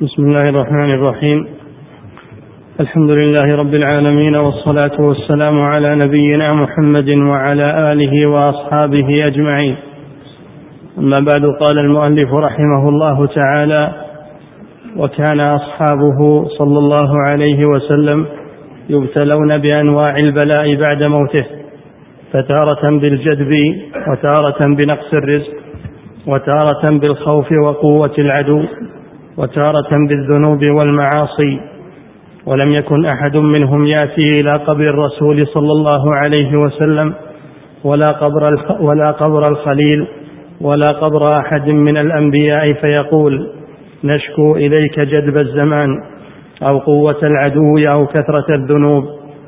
بسم الله الرحمن الرحيم. الحمد لله رب العالمين، والصلاة والسلام على نبينا محمد وعلى آله وأصحابه أجمعين. أما بعد، قال المؤلف رحمه الله تعالى: وكان أصحابه صلى الله عليه وسلم يبتلون بأنواع البلاء بعد موته، فتارة بالجدب، وتارة بنقص الرزق، وتارة بالخوف وقوة العدو، وتارة بالذنوب والمعاصي. ولم يكن أحد منهم يأتي إلى قبر الرسول صلى الله عليه وسلم ولا قبر الخليل ولا قبر أحد من الأنبياء فيقول: نشكو إليك جدب الزمان أو قوة العدو أو كثرة الذنوب،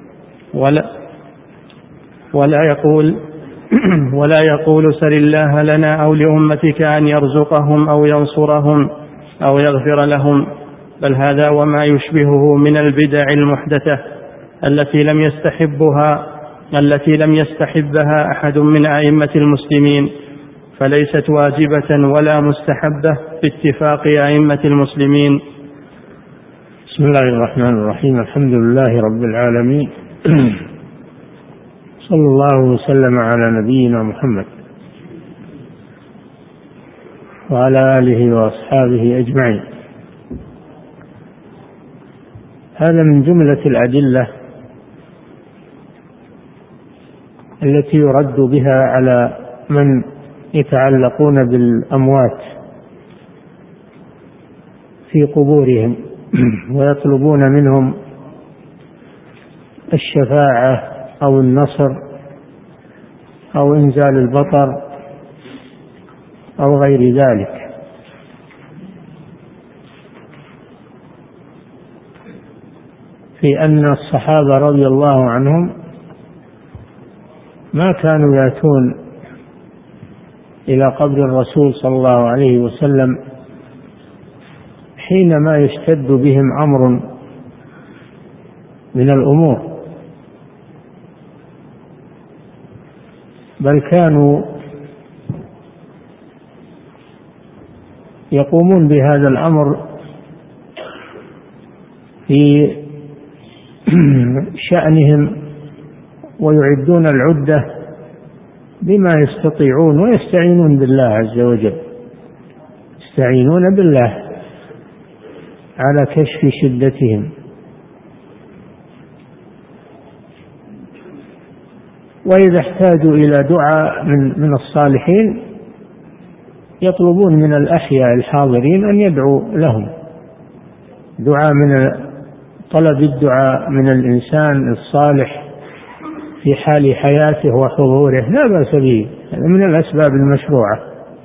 ولا يقول سل الله لنا أو لأمتك أن يرزقهم أو ينصرهم أو يغفر لهم، بل هذا وما يشبهه من البدع المحدثة التي لم يستحبها أحد من أئمة المسلمين، فليست واجبة ولا مستحبة باتفاق أئمة المسلمين. بسم الله الرحمن الرحيم. الحمد لله رب العالمين، صلى الله وسلم على نبينا محمد وعلى آله وأصحابه أجمعين. هذا من جملة الأدلة التي يرد بها على من يتعلقون بالأموات في قبورهم ويطلبون منهم الشفاعة أو النصر أو إنزال البطر أو غير ذلك. في أن الصحابة رضي الله عنهم ما كانوا يأتون إلى قبر الرسول صلى الله عليه وسلم حينما يشتد بهم أمر من الأمور، بل كانوا يقومون بهذا الأمر في شأنهم ويعدون العدة بما يستطيعون، ويستعينون بالله عز وجل، يستعينون بالله على كشف شدتهم. وإذا احتاجوا إلى دعاء من الصالحين يطلبون من الأحياء الحاضرين أن يدعوا لهم، دعاء من طلب الدعاء من الإنسان الصالح في حال حياته وحضوره لا بأس به، هذا من الأسباب المشروعة.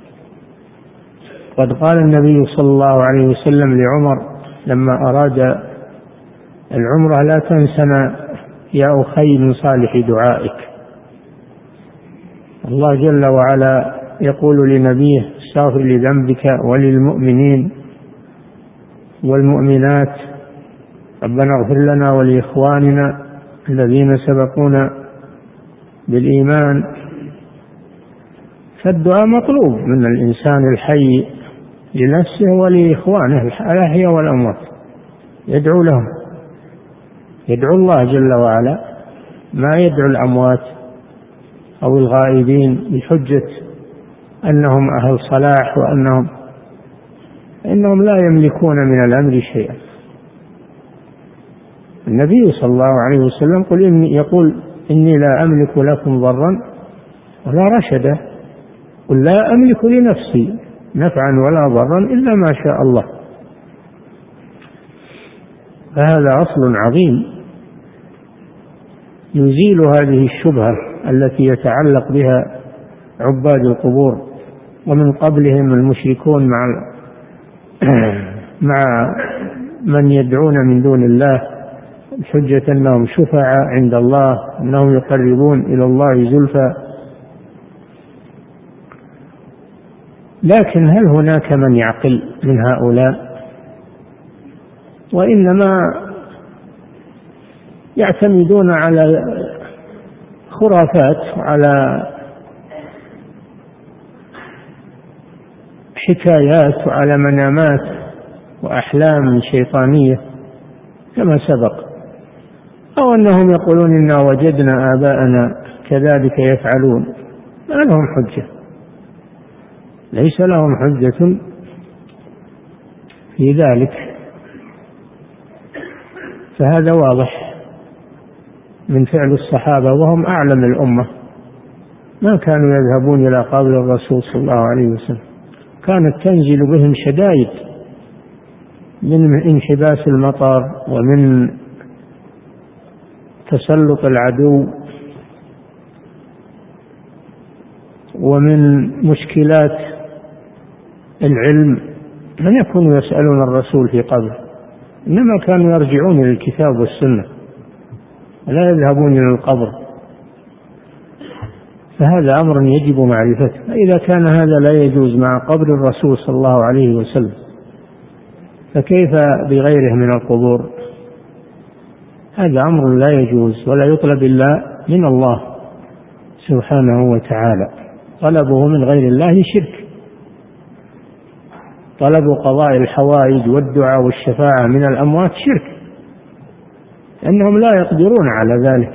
قد قال النبي صلى الله عليه وسلم لعمر لما أراد العمرة: لا تنسنا يا أخي من صالح دعائك. الله جل وعلا يقول لنبيه: استغفر لذنبك وللمؤمنين والمؤمنات، ربنا اغفر لنا ولإخواننا الذين سبقونا بالإيمان. فالدعاء مطلوب من الإنسان الحي لنفسه ولإخوانه الأحياء والأموات، يدعو لهم، يدعو الله جل وعلا، ما يدعو الأموات أو الغائبين بحجة أنهم أهل صلاح وأنهم لا يملكون من الأمر شيئا. النبي صلى الله عليه وسلم يقول: إني لا أملك لكم ضرا ولا رشدا، قل لا أملك لنفسي نفعا ولا ضرا إلا ما شاء الله. فهذا أصل عظيم يزيل هذه الشبهة التي يتعلق بها عباد القبور ومن قبلهم المشركون مع من يدعون من دون الله بحجة أنهم شفعاء عند الله، أنهم يقربون إلى الله زلفى. لكن هل هناك من يعقل من هؤلاء؟ وإنما يعتمدون على خرافات وعلى حكايات وعلى منامات وأحلام شيطانية كما سبق، أو أنهم يقولون إنا وجدنا آباءنا كذلك يفعلون، ما لهم حجة، ليس لهم حجة في ذلك. فهذا واضح من فعل الصحابة وهم أعلم الأمة، ما كانوا يذهبون إلى قبر الرسول صلى الله عليه وسلم، كانت تنزل بهم شدائد من انحباس المطر ومن تسلط العدو ومن مشكلات العلم، لم يكونوا يسألون الرسول في قبره، إنما كانوا يرجعون إلى الكتاب والسنة ولا يذهبون إلى القبر. فهذا أمر يجب معرفته، فإذا كان هذا لا يجوز مع قبر الرسول صلى الله عليه وسلم فكيف بغيره من القبور؟ هذا أمر لا يجوز ولا يطلب إلا من الله سبحانه وتعالى، طلبه من غير الله شرك. طلب قضاء الحوائج والدعاء والشفاعة من الأموات شرك، لأنهم لا يقدرون على ذلك،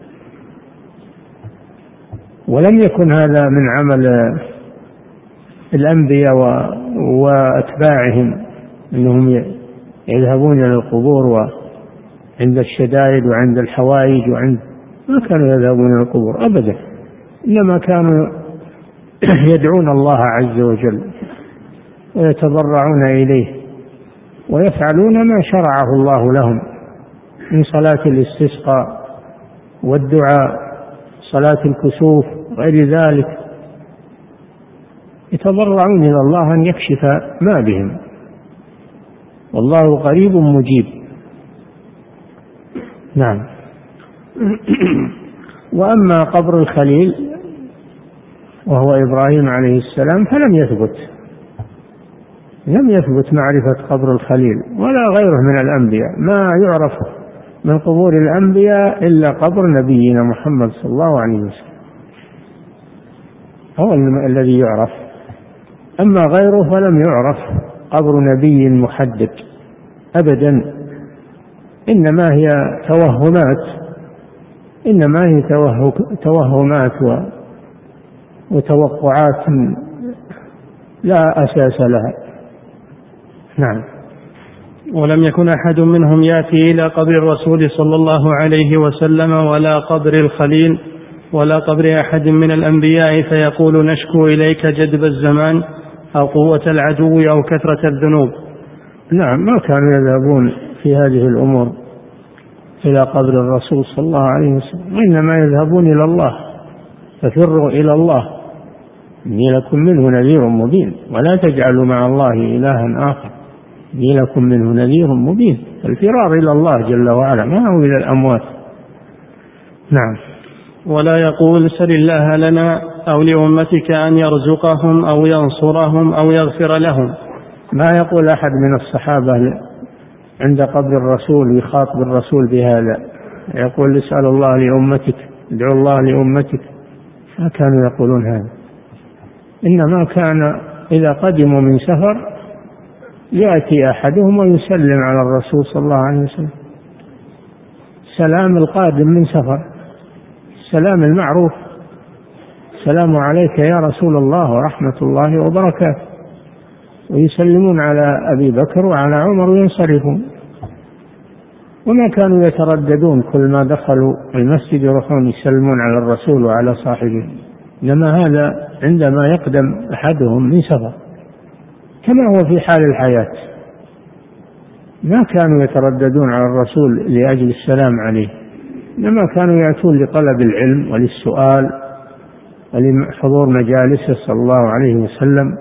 ولم يكن هذا من عمل الأنبياء وأتباعهم أنهم يذهبون إلى القبور وعند الشدائد وعند الحوائج ما كانوا يذهبون إلى القبور أبدا، إنما كانوا يدعون الله عز وجل ويتضرعون إليه ويفعلون ما شرعه الله لهم من صلاة الاستسقاء والدعاء، صلاة الكسوف غير ذلك، يتضرعون إلى الله أن يكشف ما بهم، والله قريب مجيب. نعم. وأما قبر الخليل وهو إبراهيم عليه السلام فلم يثبت معرفة قبر الخليل ولا غيره من الأنبياء، ما يعرف من قبور الأنبياء إلا قبر نبينا محمد صلى الله عليه وسلم، هو الذي يعرف، أما غيره فلم يعرف قبر نبي محدد أبدا، إنما هي توهمات وتوقعات لا أساس لها. نعم. ولم يكن أحد منهم يأتي إلى قبر الرسول صلى الله عليه وسلم ولا قبر الخليل ولا قبر أحد من الأنبياء فيقول نشكو إليك جدب الزمان أو قوة العدو أو كثرة الذنوب. نعم، ما كانوا يذهبون في هذه الأمور إلى قبر الرسول صلى الله عليه وسلم، وإنما يذهبون إلى الله، ففروا إلى الله إني لكم منه نذير مبين ولا تجعلوا مع الله إلها آخر إني لكم منه نذير مبين. الفرار إلى الله جل وعلا ما هو إلى الأموات. نعم. ولا يقول سل الله لنا أو لأمتك أن يرزقهم أو ينصرهم أو يغفر لهم. ما يقول أحد من الصحابة عند قبر الرسول يخاطب الرسول بهذا، يقول اسأل الله لأمتك، ادعو الله لأمتك، ما كانوا يقولون هذا، إنما كان إذا قدموا من سفر يأتي أحدهم ويسلم على الرسول صلى الله عليه وسلم، سلام القادم من سفر، السلام المعروف، السلام عليك يا رسول الله ورحمة الله وبركاته، ويسلمون على أبي بكر وعلى عمر وينصرفون، وما كانوا يترددون كل ما دخلوا المسجد يروحون يسلمون على الرسول وعلى صاحبه، إنما هذا عندما يقدم أحدهم من سفر كما هو في حال الحياة، ما كانوا يترددون على الرسول لأجل السلام عليه، إنما كانوا يأتون لطلب العلم وللسؤال ولحضور مجالسه صلى الله عليه وسلم،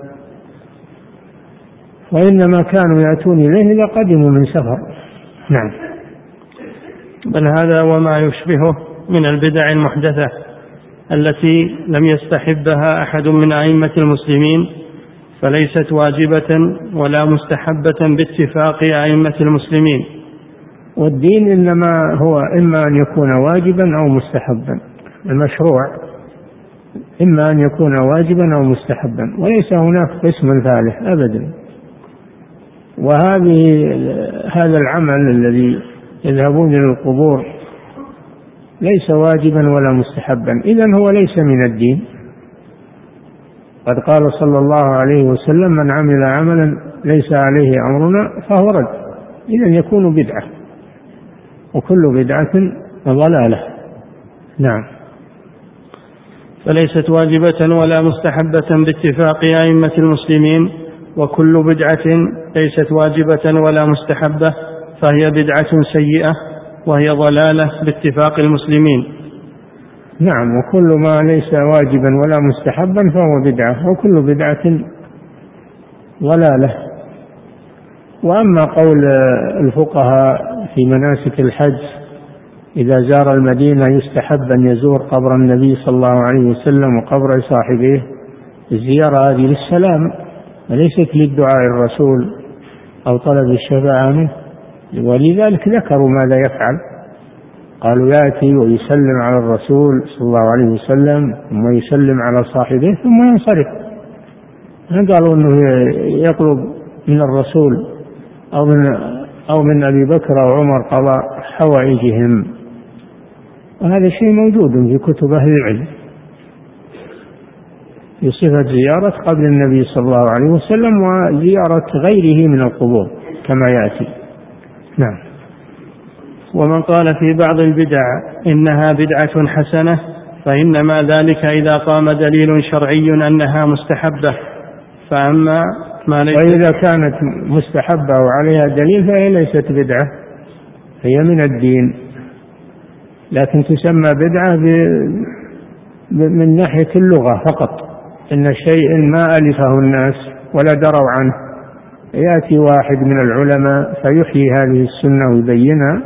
وإنما كانوا يأتون إليه إذا قدموا من سفر. نعم. بل هذا وما يشبهه من البدع المحدثة التي لم يستحبها أحد من أئمة المسلمين فليست واجبة ولا مستحبة باتفاق أئمة المسلمين. والدين إنما هو إما أن يكون واجبا أو مستحبا، المشروع إما أن يكون واجبا أو مستحبا، وليس هناك قسم ثالث أبدا، هذا العمل الذي يذهبون إلى القبور ليس واجبا ولا مستحبا، إذن هو ليس من الدين. قد قال صلى الله عليه وسلم: من عمل عملا ليس عليه أمرنا فهو رد. إذن يكون بدعة، وكل بدعة ضلالة. نعم. فليست واجبة ولا مستحبة باتفاق أئمة المسلمين، وكل بدعة ليست واجبة ولا مستحبة فهي بدعة سيئة وهي ضلالة باتفاق المسلمين. نعم، وكل ما ليس واجبا ولا مستحبا فهو بدعة، وكل بدعة ضلالة. وأما قول الفقهاء في مناسك الحج: إذا زار المدينة يستحب أن يزور قبر النبي صلى الله عليه وسلم وقبر صاحبه، الزيارة هذه للسلام وليست للدعاء الرسول أو طلب الشفاعة منه، ولذلك ذكروا ماذا يفعل. قالوا: يأتي ويسلم على الرسول صلى الله عليه وسلم ثم يسلم على صاحبه ثم ينصرف. قالوا أنه يطلب من الرسول أو من أبي بكر أو عمر قضاء حوائجهم، وهذا شيء موجود في كتب أهل العلم في صفة زيارة قبر النبي صلى الله عليه وسلم وزيارة غيره من القبور كما يأتي. نعم. ومن قال في بعض البدع إنها بدعة حسنة فإنما ذلك إذا قام دليل شرعي أنها مستحبة، فأما ما ليس. وإذا كانت مستحبة وعليها دليل فهي ليست بدعة، هي من الدين، لكن تسمى بدعة من ناحية اللغة فقط، إن شيء ما ألفه الناس ولا دروا عنه، يأتي واحد من العلماء فيحيي هذه السنة ويبينها،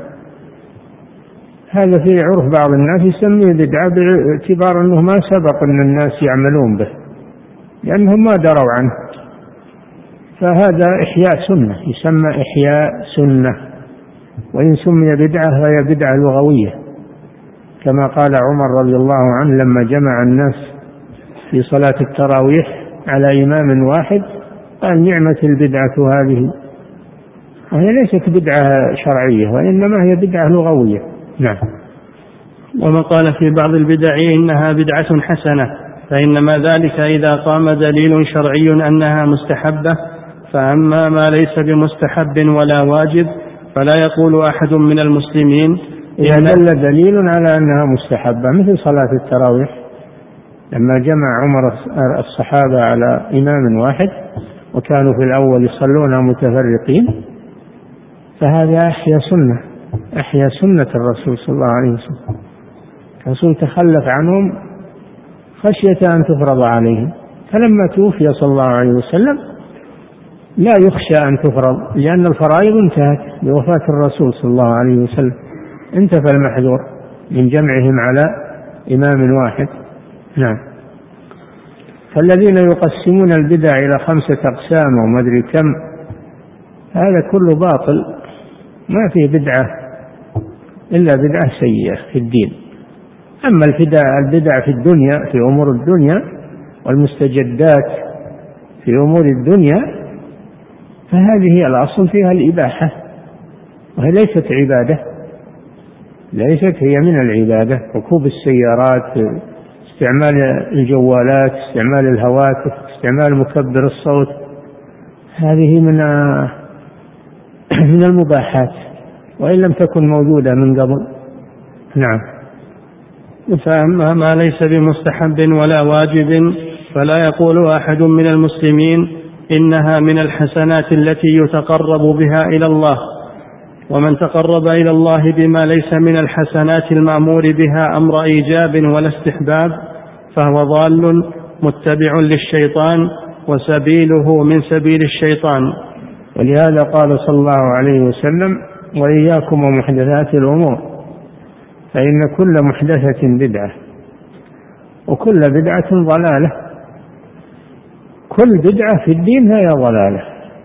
هذا في عرف بعض الناس يسميه بدعة باعتبار أنه ما سبق أن الناس يعملون به لأنهم ما دروا عنه، فهذا إحياء سنة، يسمى إحياء سنة. وإن سمي بدعة فهي بدعة لغوية، كما قال عمر رضي الله عنه لما جمع الناس في صلاة التراويح على إمام واحد قال: نعمة البدعة هذه، وهي ليست بدعة شرعية وإنما هي بدعة لغوية. نعم. ومن قال في بعض البدع إنها بدعة حسنة فإنما ذلك إذا قام دليل شرعي أنها مستحبة، فأما ما ليس بمستحب ولا واجب فلا يقول أحد من المسلمين إذا دل دليل على أنها مستحبة، مثل صلاة التراويح لما جمع عمر الصحابة على إمام واحد وكانوا في الأول يصلون متفرقين، فهذا أحيا سنة الرسول صلى الله عليه وسلم. الرسول تخلف عنهم خشية أن تفرض عليهم، فلما توفي صلى الله عليه وسلم لا يخشى أن تفرض، لأن الفرائض انتهت بوفاة الرسول صلى الله عليه وسلم، انتفى المحذور من جمعهم على إمام واحد. نعم. فالذين يقسمون البدع إلى 5 أقسام وما أدري كم، هذا كله باطل، ما فيه بدعة إلا بدعة سيئة في الدين. أما البدع في الدنيا، في أمور الدنيا والمستجدات في أمور الدنيا، فهذه الأصل فيها الإباحة، وهي ليست عبادة، ليست هي من العبادة. ركوب السيارات، استعمال الجوالات، استعمال الهواتف، استعمال مكبر الصوت، هذه من المباحات وإن لم تكن موجودة من قبل. نعم. فأما ما ليس بمستحب ولا واجب فلا يقول أحد من المسلمين إنها من الحسنات التي يتقرب بها إلى الله، ومن تقرب إلى الله بما ليس من الحسنات المأمور بها أمر إيجاب ولا استحباب فهو ضال متبع للشيطان وسبيله من سبيل الشيطان. ولهذا قال صلى الله عليه وسلم: وإياكم ومحدثات الأمور فإن كل محدثة بدعة وكل بدعة ضلالة. كل بدعة في الدين هي ضلالة.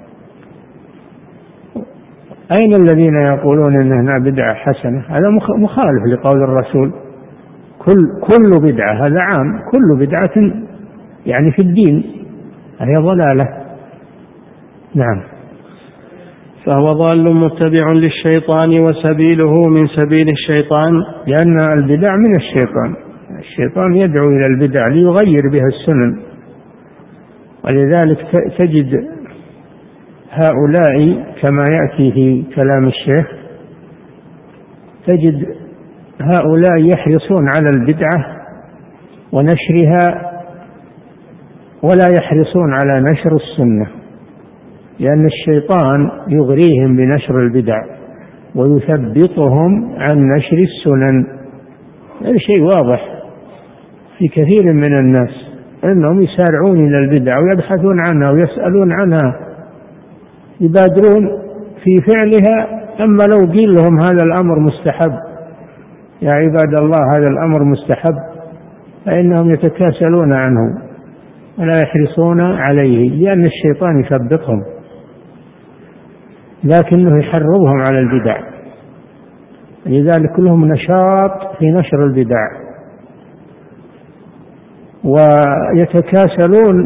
أين الذين يقولون إنها بدعة حسنة؟ هذا مخالف لقول الرسول. كل بدعة، هذا عام، كل بدعة يعني في الدين هي ضلالة. نعم. فهو ضال متبع للشيطان وسبيله من سبيل الشيطان، لأن البدع من الشيطان يدعو إلى البدع ليغير بها السنن. ولذلك تجد هؤلاء كما يأتي في كلام الشيخ، تجد هؤلاء يحرصون على البدعة ونشرها ولا يحرصون على نشر السنة، لأن الشيطان يغريهم بنشر البدع ويثبطهم عن نشر السنن. هذا شيء واضح في كثير من الناس أنهم يسارعون إلى البدع ويبحثون عنها ويسألون عنها، يبادرون في فعلها. أما لو قيل لهم هذا الأمر مستحب يا عباد الله، هذا الأمر مستحب، فإنهم يتكاسلون عنه ولا يحرصون عليه، لأن الشيطان يثبطهم، لكنه يحرضهم على البدع. لذلك لهم نشاط في نشر البدع ويتكاسلون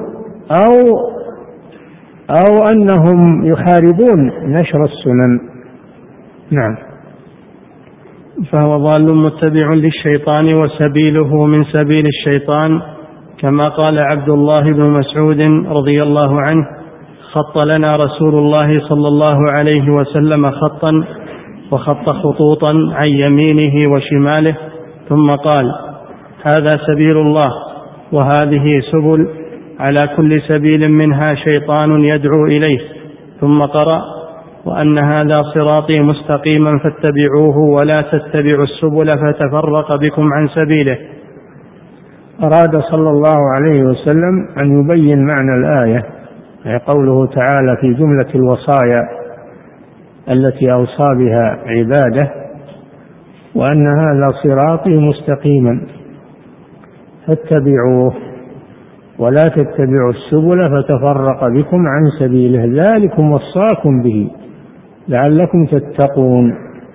أو أنهم يحاربون نشر السنن. نعم. فهو ضال متبع للشيطان وسبيله من سبيل الشيطان، كما قال عبد الله بن مسعود رضي الله عنه: خط لنا رسول الله صلى الله عليه وسلم خطا وخط خطوطا عن يمينه وشماله، ثم قال: هذا سبيل الله وهذه سبل، على كل سبيل منها شيطان يدعو إليه. ثم قرأ: وأن هذا صراطي مستقيما فاتبعوه ولا تتبعوا السبل فتفرق بكم عن سبيله. أراد صلى الله عليه وسلم أن يبين معنى الآية، قوله تعالى في جملة الوصايا التي أوصى بها عباده: وأن هذا صراطي مستقيما فاتبعوه ولا تتبعوا السبل فتفرق بكم عن سبيله، ذلكم وصاكم به لعلكم تتقون.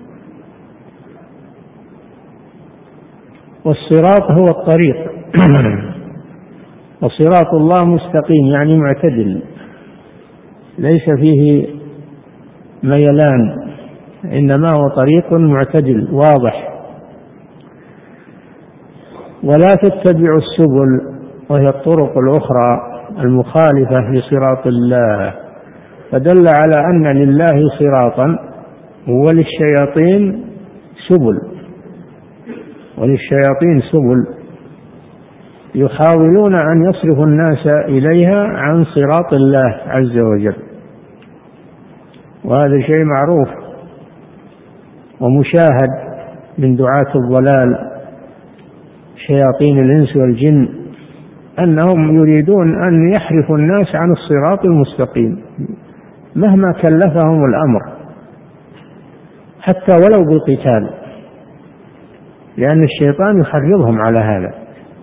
والصراط هو الطريق وصراط الله مستقيم يعني معتدل، ليس فيه ميلان، إنما هو طريق معتدل واضح. ولا تتبعوا السبل وهي الطرق الأخرى المخالفة لصراط الله، فدل على أن لله صراطا وللشياطين سبل يحاولون أن يصرفوا الناس إليها عن صراط الله عز وجل، وهذا شيء معروف ومشاهد من دعاة الضلال شياطين الإنس والجن، أنهم يريدون أن يحرفوا الناس عن الصراط المستقيم مهما كلفهم الأمر، حتى ولو بالقتال، لأن الشيطان يحرضهم على هذا.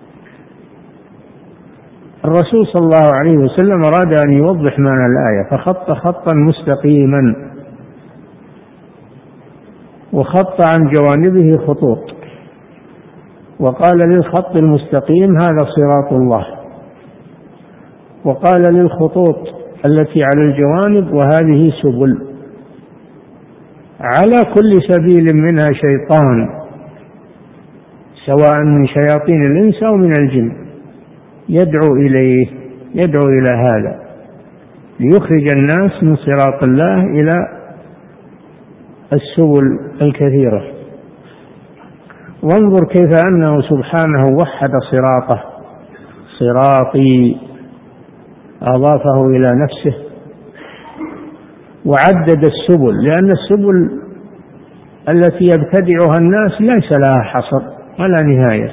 الرسول صلى الله عليه وسلم أراد أن يوضح معنى الآية فخط خطا مستقيما وخط عن جوانبه خطوط، وقال للخط المستقيم هذا صراط الله، وقال للخطوط التي على الجوانب وهذه سبل، على كل سبيل منها شيطان سواء من شياطين الإنس أو من الجن يدعو إلى هذا ليخرج الناس من صراط الله إلى السبل الكثيرة. وانظر كيف أنه سبحانه وحد صراطه، صراطي أضافه إلى نفسه، وعدد السبل، لأن السبل التي يبتدعها الناس ليس لها حصر ولا نهاية،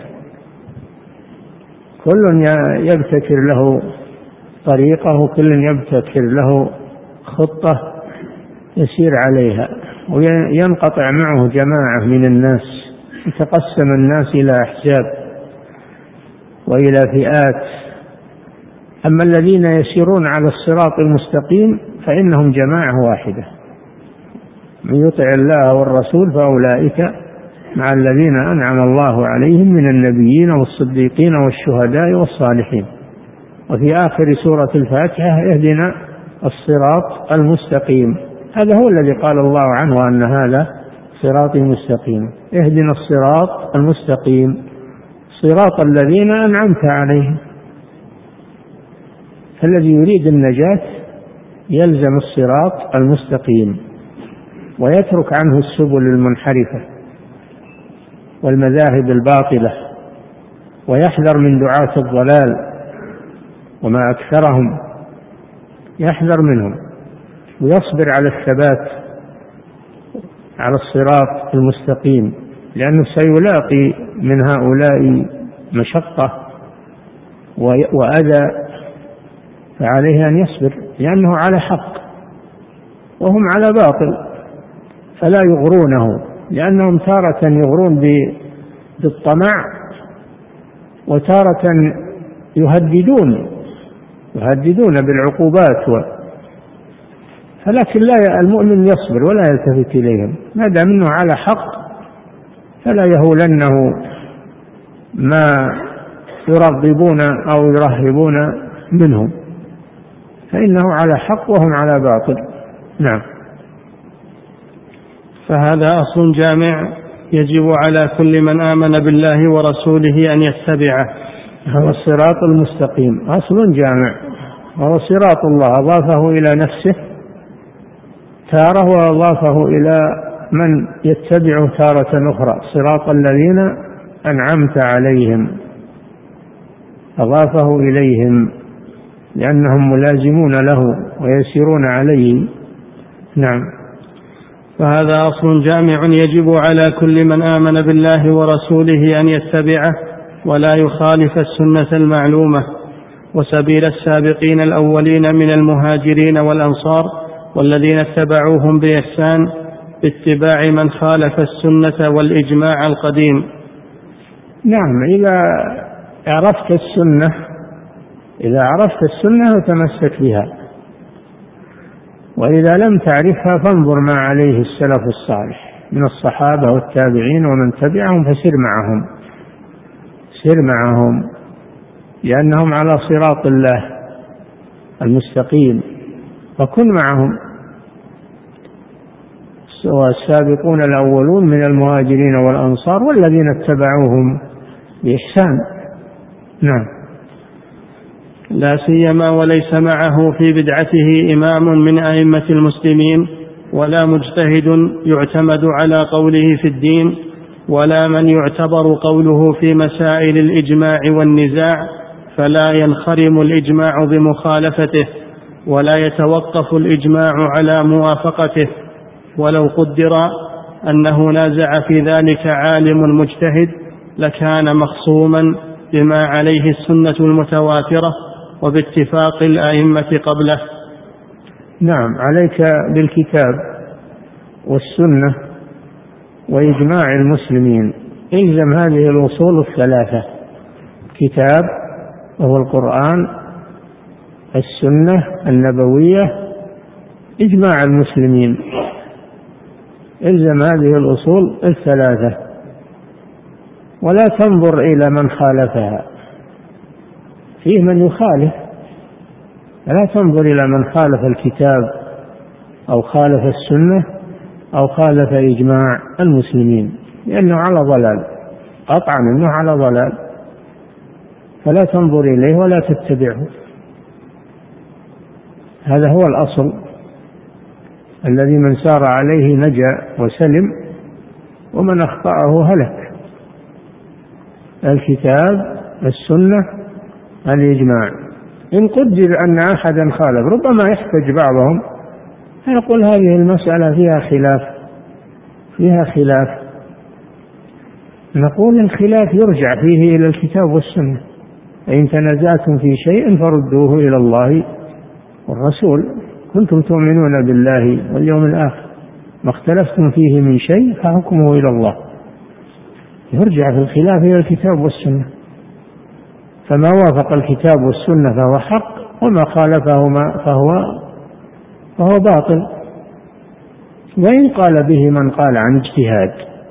كل يبتكر له طريقه، كل يبتكر له خطة يسير عليها، وينقطع معه جماعة من الناس، يتقسم الناس إلى أحزاب وإلى فئات. أما الذين يسيرون على الصراط المستقيم فإنهم جماعة واحدة، من يطع الله والرسول فأولئك مع الذين أنعم الله عليهم من النبيين والصديقين والشهداء والصالحين. وفي آخر سورة الفاتحة: اهدنا الصراط المستقيم. هذا هو الذي قال الله عنه أن هذا صراطي مستقيم. اهدنا الصراط المستقيم صراط الذين أنعمت عليهم. فالذي يريد النجاة يلزم الصراط المستقيم ويترك عنه السبل المنحرفة والمذاهب الباطلة، ويحذر من دعاة الضلال وما أكثرهم، يحذر منهم ويصبر على الثبات على الصراط المستقيم، لأنه سيلاقي من هؤلاء مشقة وأذى، فعليه أن يصبر لأنه على حق وهم على باطل، فلا يغرونه، لأنهم تارة يغرون بالطمع وتارة يهددون بالعقوبات فلكن لا، المؤمن يصبر ولا يلتفت إليهم ما دام أنه على حق، فلا يهولنه ما يرغبون أو يرهبون منهم، فإنه على حق وهم على باطل. نعم. فهذا أصل جامع يجب على كل من آمن بالله ورسوله أن يتبعه. هو الصراط المستقيم أصل جامع، وهو صراط الله أضافه إلى نفسه تارة وأضافه إلى من يتبعه تارة أخرى، صراط الذين أنعمت عليهم، أضافه إليهم لأنهم ملازمون له ويسيرون عليه. نعم. فهذا أصل جامع يجب على كل من آمن بالله ورسوله أن يتبعه ولا يخالف السنة المعلومة وسبيل السابقين الأولين من المهاجرين والأنصار والذين اتبعوهم بإحسان باتباع من خالف السنة والإجماع القديم. نعم. إذا عرفت السنة فتمسك بها، وإذا لم تعرفها فانظر ما عليه السلف الصالح من الصحابة والتابعين ومن تبعهم فسر معهم لأنهم على صراط الله المستقيم، فكن معهم. والسابقون الأولون من المهاجرين والأنصار والذين اتبعوهم بإحسان. نعم. لا سيما وليس معه في بدعته إمام من أئمة المسلمين ولا مجتهد يعتمد على قوله في الدين ولا من يعتبر قوله في مسائل الإجماع والنزاع، فلا ينخرم الإجماع بمخالفته ولا يتوقف الإجماع على موافقته، ولو قدر أنه نازع في ذلك عالم مجتهد لكان مخصوما بما عليه السنة المتواترة وباتفاق الأئمة قبله. نعم. عليك بالكتاب والسنة وإجماع المسلمين، إلزم هذه الأصول الثلاثة: كتاب وهو القرآن، السنة النبوية، إجماع المسلمين. إلزم هذه الأصول الثلاثة ولا تنظر إلى من خالفها، فيه من يخالف، لا تنظر إلى من خالف الكتاب أو خالف السنة أو خالف إجماع المسلمين، لأنه على ضلال، قطعا أنه على ضلال، فلا تنظر إليه ولا تتبعه. هذا هو الأصل الذي من سار عليه نجا وسلم، ومن أخطأه هلك. الكتاب، السنة، الإجماع. إن قدر أن أحدا خالف، ربما يحتج بعضهم فيقول هذه المسألة فيها خلاف، نقول الخلاف يرجع فيه إلى الكتاب والسنة، فإن تنازعتم في شيء فردوه إلى الله والرسول، كنتم تؤمنون بالله واليوم الآخر، ما اختلفتم فيه من شيء فحكمه إلى الله. يرجع في الخلاف إلى الكتاب والسنة، فما وافق الكتاب والسنة فهو حق، وما خالفهما فهو باطل. وإن قال به من قال عن اجتهاد،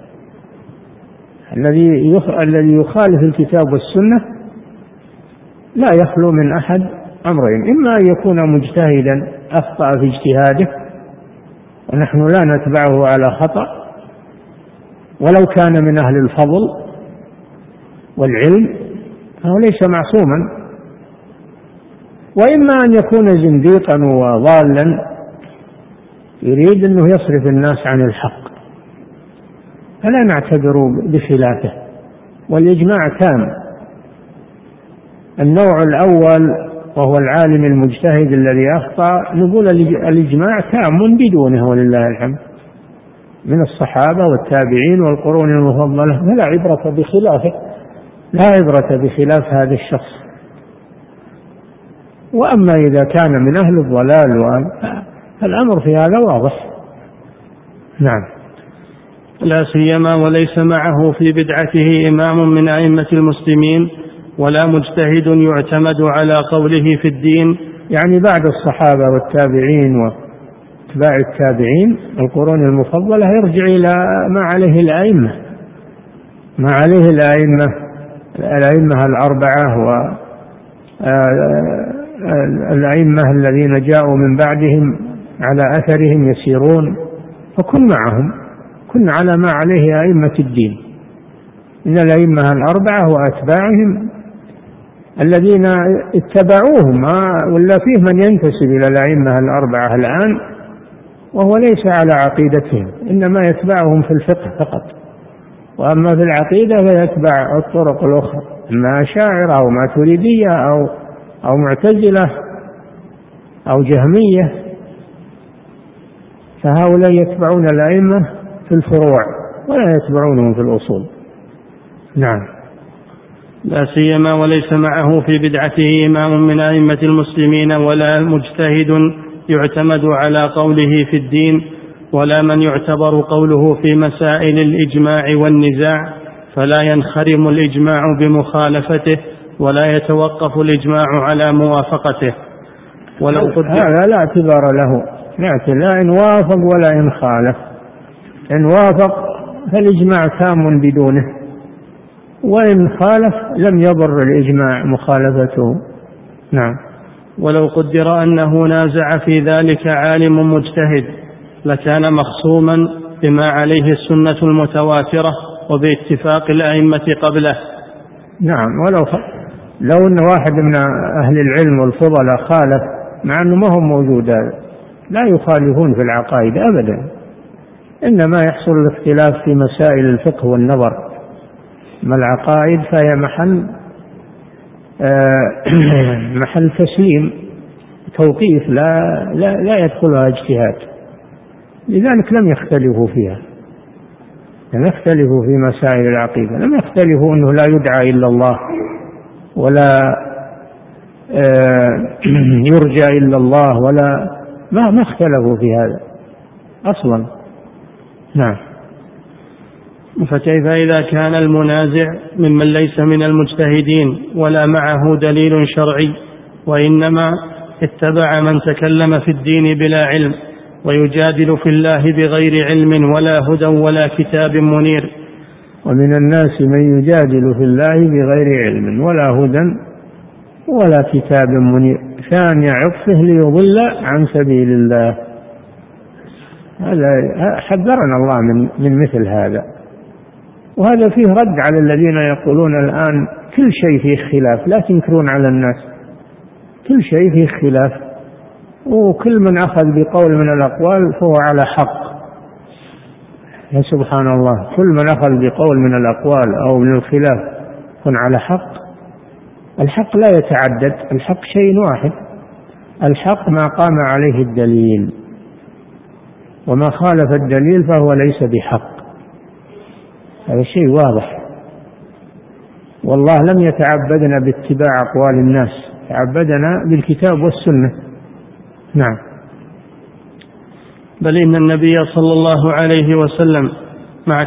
الذي يخالف الكتاب والسنة لا يخلو من أحد أمرين: إما أن يكون مجتهدا أخطأ في اجتهاده ونحن لا نتبعه على خطأ ولو كان من أهل الفضل والعلم، فهو ليس معصوما. وإما أن يكون زنديقا وضالا يريد أنه يصرف الناس عن الحق، فلا نعتبر بخلافه، والإجماع تام. النوع الأول وهو العالم المجتهد الذي أخطأ، نقول الإجماع تام بدونه ولله الحمد من الصحابة والتابعين والقرون المفضلة، فلا عبرة بخلافه، لا عبرة بخلاف هذا الشخص. وأما إذا كان من أهل الضلال فالأمر في هذا واضح. نعم. لا سيما وليس معه في بدعته إمام من أئمة المسلمين ولا مجتهد يعتمد على قوله في الدين، يعني بعد الصحابة والتابعين واتباع التابعين القرون المفضلة يرجع إلى ما عليه الأئمة، ما عليه الأئمة الأربعة والأئمة الذين جاءوا من بعدهم على أثرهم يسيرون، فكن معهم، كن على ما عليه أئمة الدين من الأئمة الأربعة وأتباعهم الذين اتبعوهم، ولا فيه من ينتسب إلى الأئمة الأربعة الآن وهو ليس على عقيدتهم، إنما يتبعهم في الفقه فقط، وأما في العقيدة فيتبع الطرق الأخرى، إما أشاعرة أو ماتريدية أو معتزلة أو جهمية، فهؤلاء يتبعون الأئمة في الفروع ولا يتبعونهم في الأصول. نعم. لا سيما وليس معه في بدعته إمام من أئمة المسلمين ولا مجتهد يعتمد على قوله في الدين ولا من يعتبر قوله في مسائل الإجماع والنزاع، فلا ينخرم الإجماع بمخالفته ولا يتوقف الإجماع على موافقته. هذا لا اعتبار له، لا إن وافق ولا إن خالف. إن وافق فالإجماع تام بدونه، وإن خالف لم يضر الإجماع مخالفته. نعم. ولو قدر أنه نازع في ذلك عالم مجتهد لكان مخصوما بما عليه السنة المتواترة وباتفاق الأئمة قبله. نعم. لو أن واحد من أهل العلم والفضلاء خالف، مع أنه ما هم موجود، لا يخالفون في العقائد أبدا، إنما يحصل الاختلاف في مسائل الفقه والنظر. ما العقائد فهي محل تسليم توقيف، لا يدخلها اجتهاد، لذلك لم يختلفوا فيها، لم يختلفوا في مسائل العقيدة، لم يختلفوا أنه لا يدعى إلا الله ولا يرجى إلا الله، ولا ما اختلفوا في هذا أصلا. نعم. فكيف إذا كان المنازع ممن ليس من المجتهدين ولا معه دليل شرعي، وإنما اتبع من تكلم في الدين بلا علم ويجادل في الله بغير علم ولا هدى ولا كتاب منير؟ ومن الناس من يجادل في الله بغير علم ولا هدى ولا كتاب منير ثاني عطفه ليضل عن سبيل الله. هذا حذرنا الله من مثل هذا، وهذا فيه رد على الذين يقولون الآن كل شيء فيه خلاف، لا تنكرون على الناس، كل شيء فيه خلاف، وكل من أخذ بقول من الأقوال فهو على حق. يا سبحان الله، كل من أخذ بقول من الأقوال أو من الخلاف يكون على حق. الحق لا يتعدد، الحق شيء واحد، الحق ما قام عليه الدليل، وما خالف الدليل فهو ليس بحق، هذا شيء واضح. والله لم يتعبدنا باتباع أقوال الناس، تعبدنا بالكتاب والسنة. نعم. بل إن النبي صلى الله عليه وسلم مع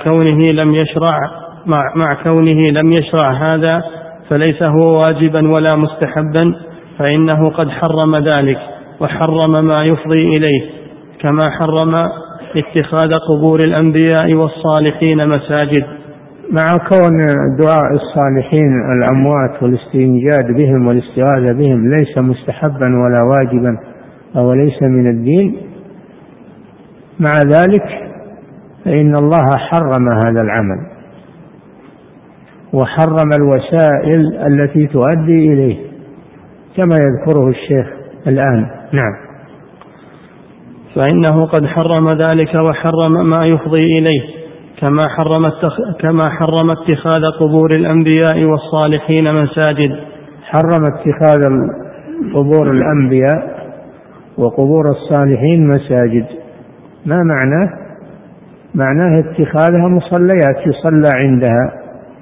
كونه لم يشرع هذا فليس هو واجبا ولا مستحبا، فإنه قد حرم ذلك وحرم ما يفضي إليه، كما حرم اتخاذ قبور الأنبياء والصالحين مساجد. مع كون دعاء الصالحين الأموات والاستنجاد بهم والاستغاثة بهم ليس مستحبا ولا واجبا أو ليس من الدين، مع ذلك فإن الله حرم هذا العمل وحرم الوسائل التي تؤدي إليه كما يذكره الشيخ الآن. نعم. فإنه قد حرم ذلك وحرم ما يفضي إليه، كما حرم اتخاذ قبور الأنبياء والصالحين مساجد. حرم اتخاذ قبور الأنبياء وقبور الصالحين مساجد. ما معناه؟ معناه اتخاذها مصليات يصلى عندها،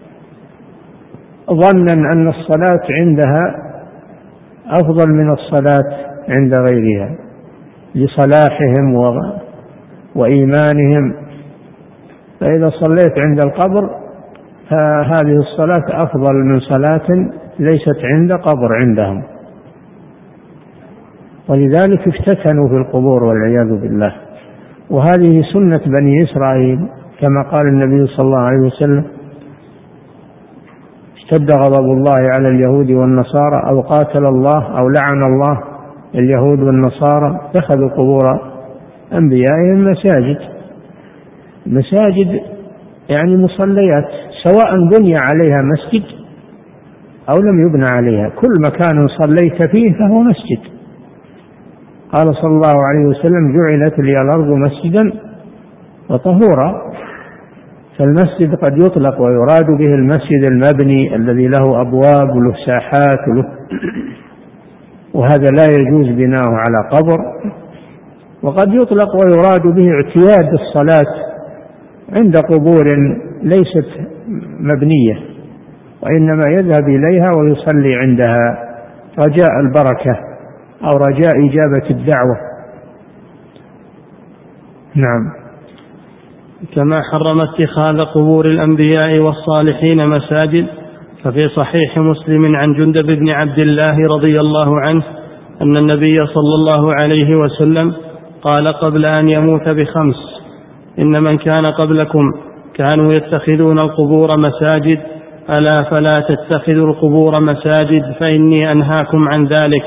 ظنا أن الصلاة عندها أفضل من الصلاة عند غيرها لصلاحهم وإيمانهم، فإذا صليت عند القبر فهذه الصلاة أفضل من صلاة ليست عند قبر عندهم، ولذلك افتتنوا في القبور والعياذ بالله. وهذه سنة بني إسرائيل كما قال النبي صلى الله عليه وسلم: اشتد غضب الله على اليهود والنصارى أو قاتل الله أو لعن الله اليهود والنصارى اتخذوا قبور أنبيائهم مساجد. مساجد يعني مصليات، سواء بني عليها مسجد أو لم يبنى عليها، كل مكان صليت فيه فهو مسجد. قال صلى الله عليه وسلم: جعلت لي الأرض مسجدا وطهورا. فالمسجد قد يطلق ويراد به المسجد المبني الذي له أبواب وله ساحات وهذا لا يجوز بناؤه على قبر. وقد يطلق ويراد به اعتياد الصلاة عند قبور ليست مبنية، وإنما يذهب إليها ويصلي عندها رجاء البركة أو رجاء إجابة الدعوة. نعم. كما حرم اتخاذ قبور الأنبياء والصالحين مساجد، ففي صحيح مسلم عن جندب بن عبد الله رضي الله عنه أن النبي صلى الله عليه وسلم قال قبل أن يموت ب5: إن من كان قبلكم كانوا يتخذون القبور مساجد، ألا فلا تتخذوا القبور مساجد فإني أنهاكم عن ذلك.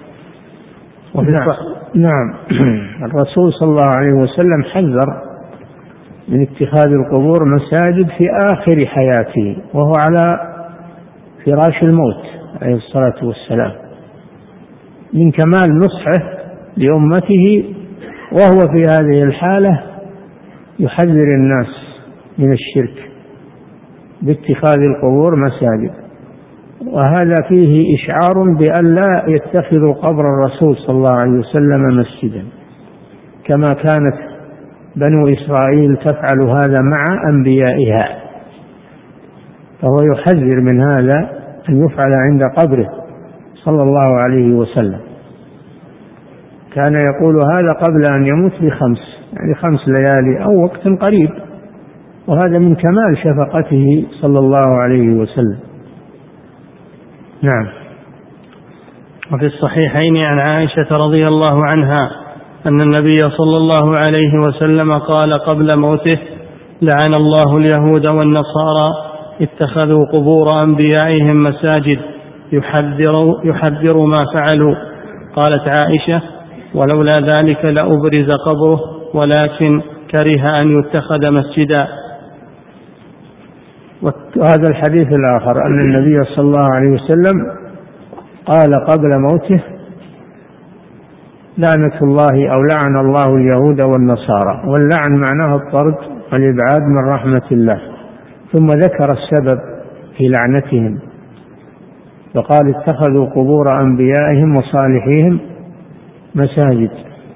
نعم. الرسول صلى الله عليه وسلم حذر من اتخاذ القبور مساجد في آخر حياته وهو على فراش الموت عليه الصلاة والسلام، من كمال نصحه لأمته وهو في هذه الحالة يحذر الناس من الشرك باتخاذ القبور مساجد. وهذا فيه إشعار بأن لا يتخذوا قبر الرسول صلى الله عليه وسلم مسجدا، كما كانت بنو إسرائيل تفعل هذا مع أنبيائها، فهو يحذر من هذا أن يفعل عند قبره صلى الله عليه وسلم. كان يقول هذا قبل أن يموت ب5، يعني 5 ليالي أو وقت قريب، وهذا من كمال شفقته صلى الله عليه وسلم. نعم. وفي الصحيحين عن عائشة رضي الله عنها أن النبي صلى الله عليه وسلم قال قبل موته: لعن الله اليهود والنصارى اتخذوا قبور أنبيائهم مساجد يحذر ما فعلوا. قالت عائشة: ولولا ذلك لأبرز قبره ولكن كره أن يتخذ مسجدا. وهذا الحديث الآخر أن النبي صلى الله عليه وسلم قال قبل موته: لعنة الله أو لعن الله اليهود والنصارى، واللعن معناه الطرد والإبعاد من رحمة الله، ثم ذكر السبب في لعنتهم فقال: اتخذوا قبور أنبيائهم وصالحيهم مساجد،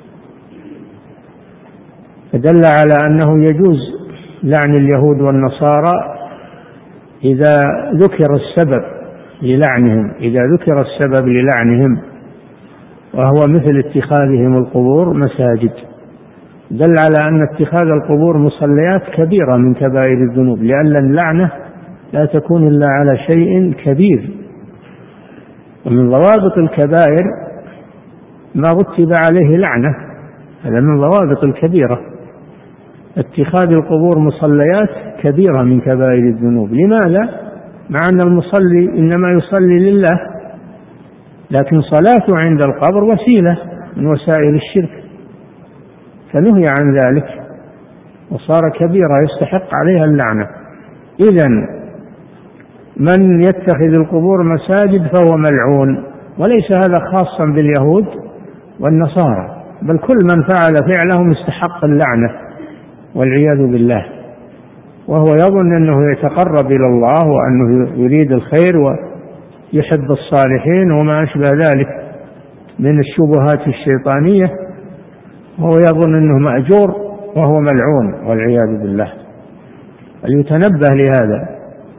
فدل على أنه يجوز لعن اليهود والنصارى إذا ذكر السبب للعنهم، إذا ذكر السبب للعنهم وهو مثل اتخاذهم القبور مساجد. دل على أن اتخاذ القبور مصليات كبيرة من كبائر الذنوب، لأن اللعنة لا تكون إلا على شيء كبير، ومن ضوابط الكبائر ما رتب عليه لعنة، هذا من ضوابط الكبيرة. اتخاذ القبور مصليات كبيرة من كبائر الذنوب. لماذا؟ مع أن المصلي إنما يصلي لله، لكن صلاته عند القبر وسيلة من وسائل الشرك، فنهي عن ذلك. وصار كبيرة يستحق عليها اللعنة. إذن من يتخذ القبور مساجد فهو ملعون، وليس هذا خاصا باليهود والنصارى، بل كل من فعل فعلهم استحق اللعنة والعياذ بالله، وهو يظن أنه يتقرب إلى الله وأنه يريد الخير ويحب الصالحين وما أشبه ذلك من الشبهات الشيطانية، وهو يظن أنه مأجور وهو ملعون والعياذ بالله. فليتنبه لهذا.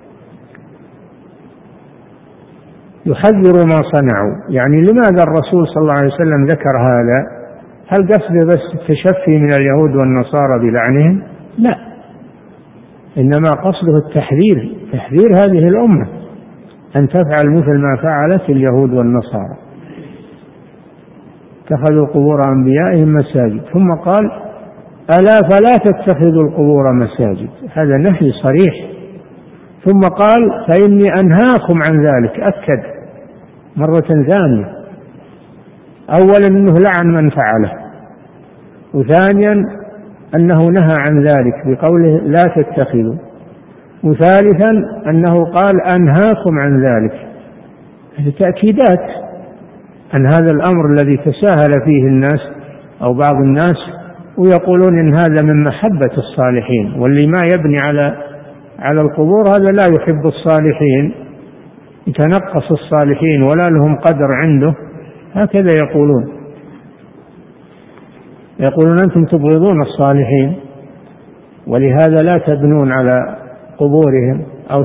يحذر ما صنعوا، يعني لماذا الرسول صلى الله عليه وسلم ذكر هذا؟ هل قصده بس التشفي من اليهود والنصارى بلعنهم؟ لا، إنما قصده التحذير، تحذير هذه الأمة أن تفعل مثل ما فعلت اليهود والنصارى، اتخذوا قبور أنبيائهم مساجد، ثم قال ألا فلا تتخذوا القبور مساجد، هذا نهي صريح. ثم قال فإني أنهاكم عن ذلك، أكد مرة ثانية، أولا أنه لعن من فعله، وثانيا أنه نهى عن ذلك بقوله لا تتخذوا، وثالثا أنه قال أنهاكم عن ذلك. هذه تأكيدات أن هذا الأمر الذي تساهل فيه الناس أو بعض الناس ويقولون إن هذا من محبة الصالحين، واللي ما يبني على القبور هذا لا يحب الصالحين، يتنقص الصالحين ولا لهم قدر عنده، هكذا يقولون أنتم تبغضون الصالحين ولهذا لا تبنون على قبورهم أو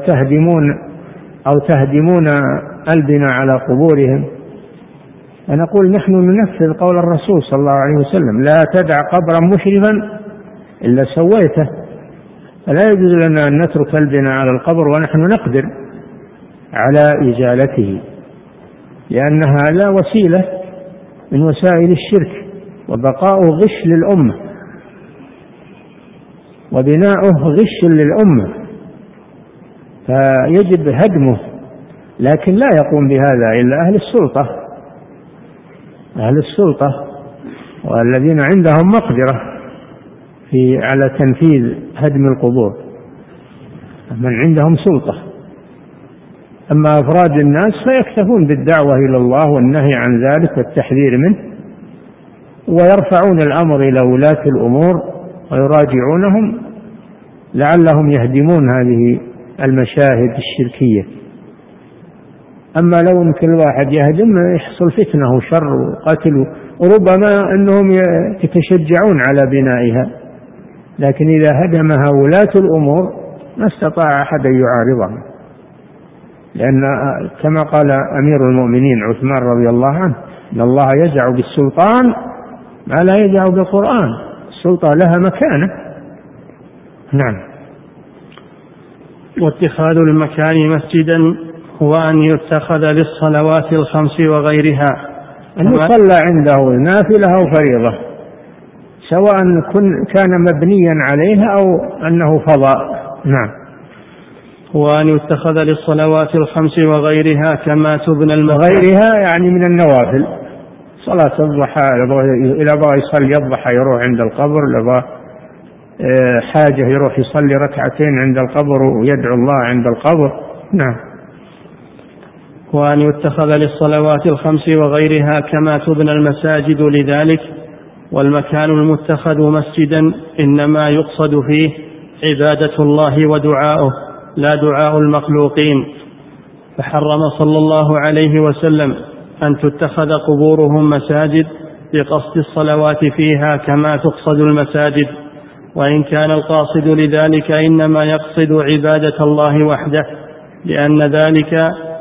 تهدمون البناء على قبورهم. فنقول نحن ننفذ قول الرسول صلى الله عليه وسلم لا تدع قبرا مشرفا إلا سويته، فلا يجوز لنا أن نترك البناء على القبر ونحن نقدر على إزالته، لأن هذا وسيلة من وسائل الشرك وبقاؤه غش للأمة وبناؤه غش للأمة، فيجب هدمه، لكن لا يقوم بهذا إلا أهل السلطة والذين عندهم مقدرة على تنفيذ هدم القبور، من عندهم سلطة. أما أفراد الناس فيكتفون بالدعوة إلى الله والنهي عن ذلك والتحذير منه، ويرفعون الأمر إلى ولاة الأمور ويراجعونهم لعلهم يهدمون هذه المشاهد الشركية. أما لو إن كل واحد يهدم يحصل فتنة وشر وقتل، وربما أنهم يتشجعون على بنائها، لكن إذا هدمها ولاة الأمور ما استطاع أحد أن يعارضهم، لأن كما قال أمير المؤمنين عثمان رضي الله عنه إن الله يجع بالسلطان ما لا يجع بالقرآن، السلطة لها مكانة. نعم. واتخاذ المكان مسجدا هو أن يتخذ للصلوات الخمس وغيرها، أن يصلى عنده نافلة أو فريضة، سواء كان مبنيا عليها أو أنه فضاء. نعم. هو أن يتخذ للصلوات الخمس وغيرها كما تبنى وغيرها يعني من النوافل، صلاة الضحى إذا بغى يصلي الضحى يروح عند القبر، إذا حاجة يروح يصلي ركعتين عند القبر ويدعو الله عند القبر. نعم. وأن يتخذ للصلوات الخمس وغيرها كما تبنى المساجد لذلك، والمكان المتخذ مسجدا إنما يقصد فيه عبادة الله ودعاؤه لا دعاء المخلوقين، فحرم صلى الله عليه وسلم أن تتخذ قبورهم مساجد بقصد الصلوات فيها كما تقصد المساجد، وإن كان القاصد لذلك إنما يقصد عبادة الله وحده، لأن ذلك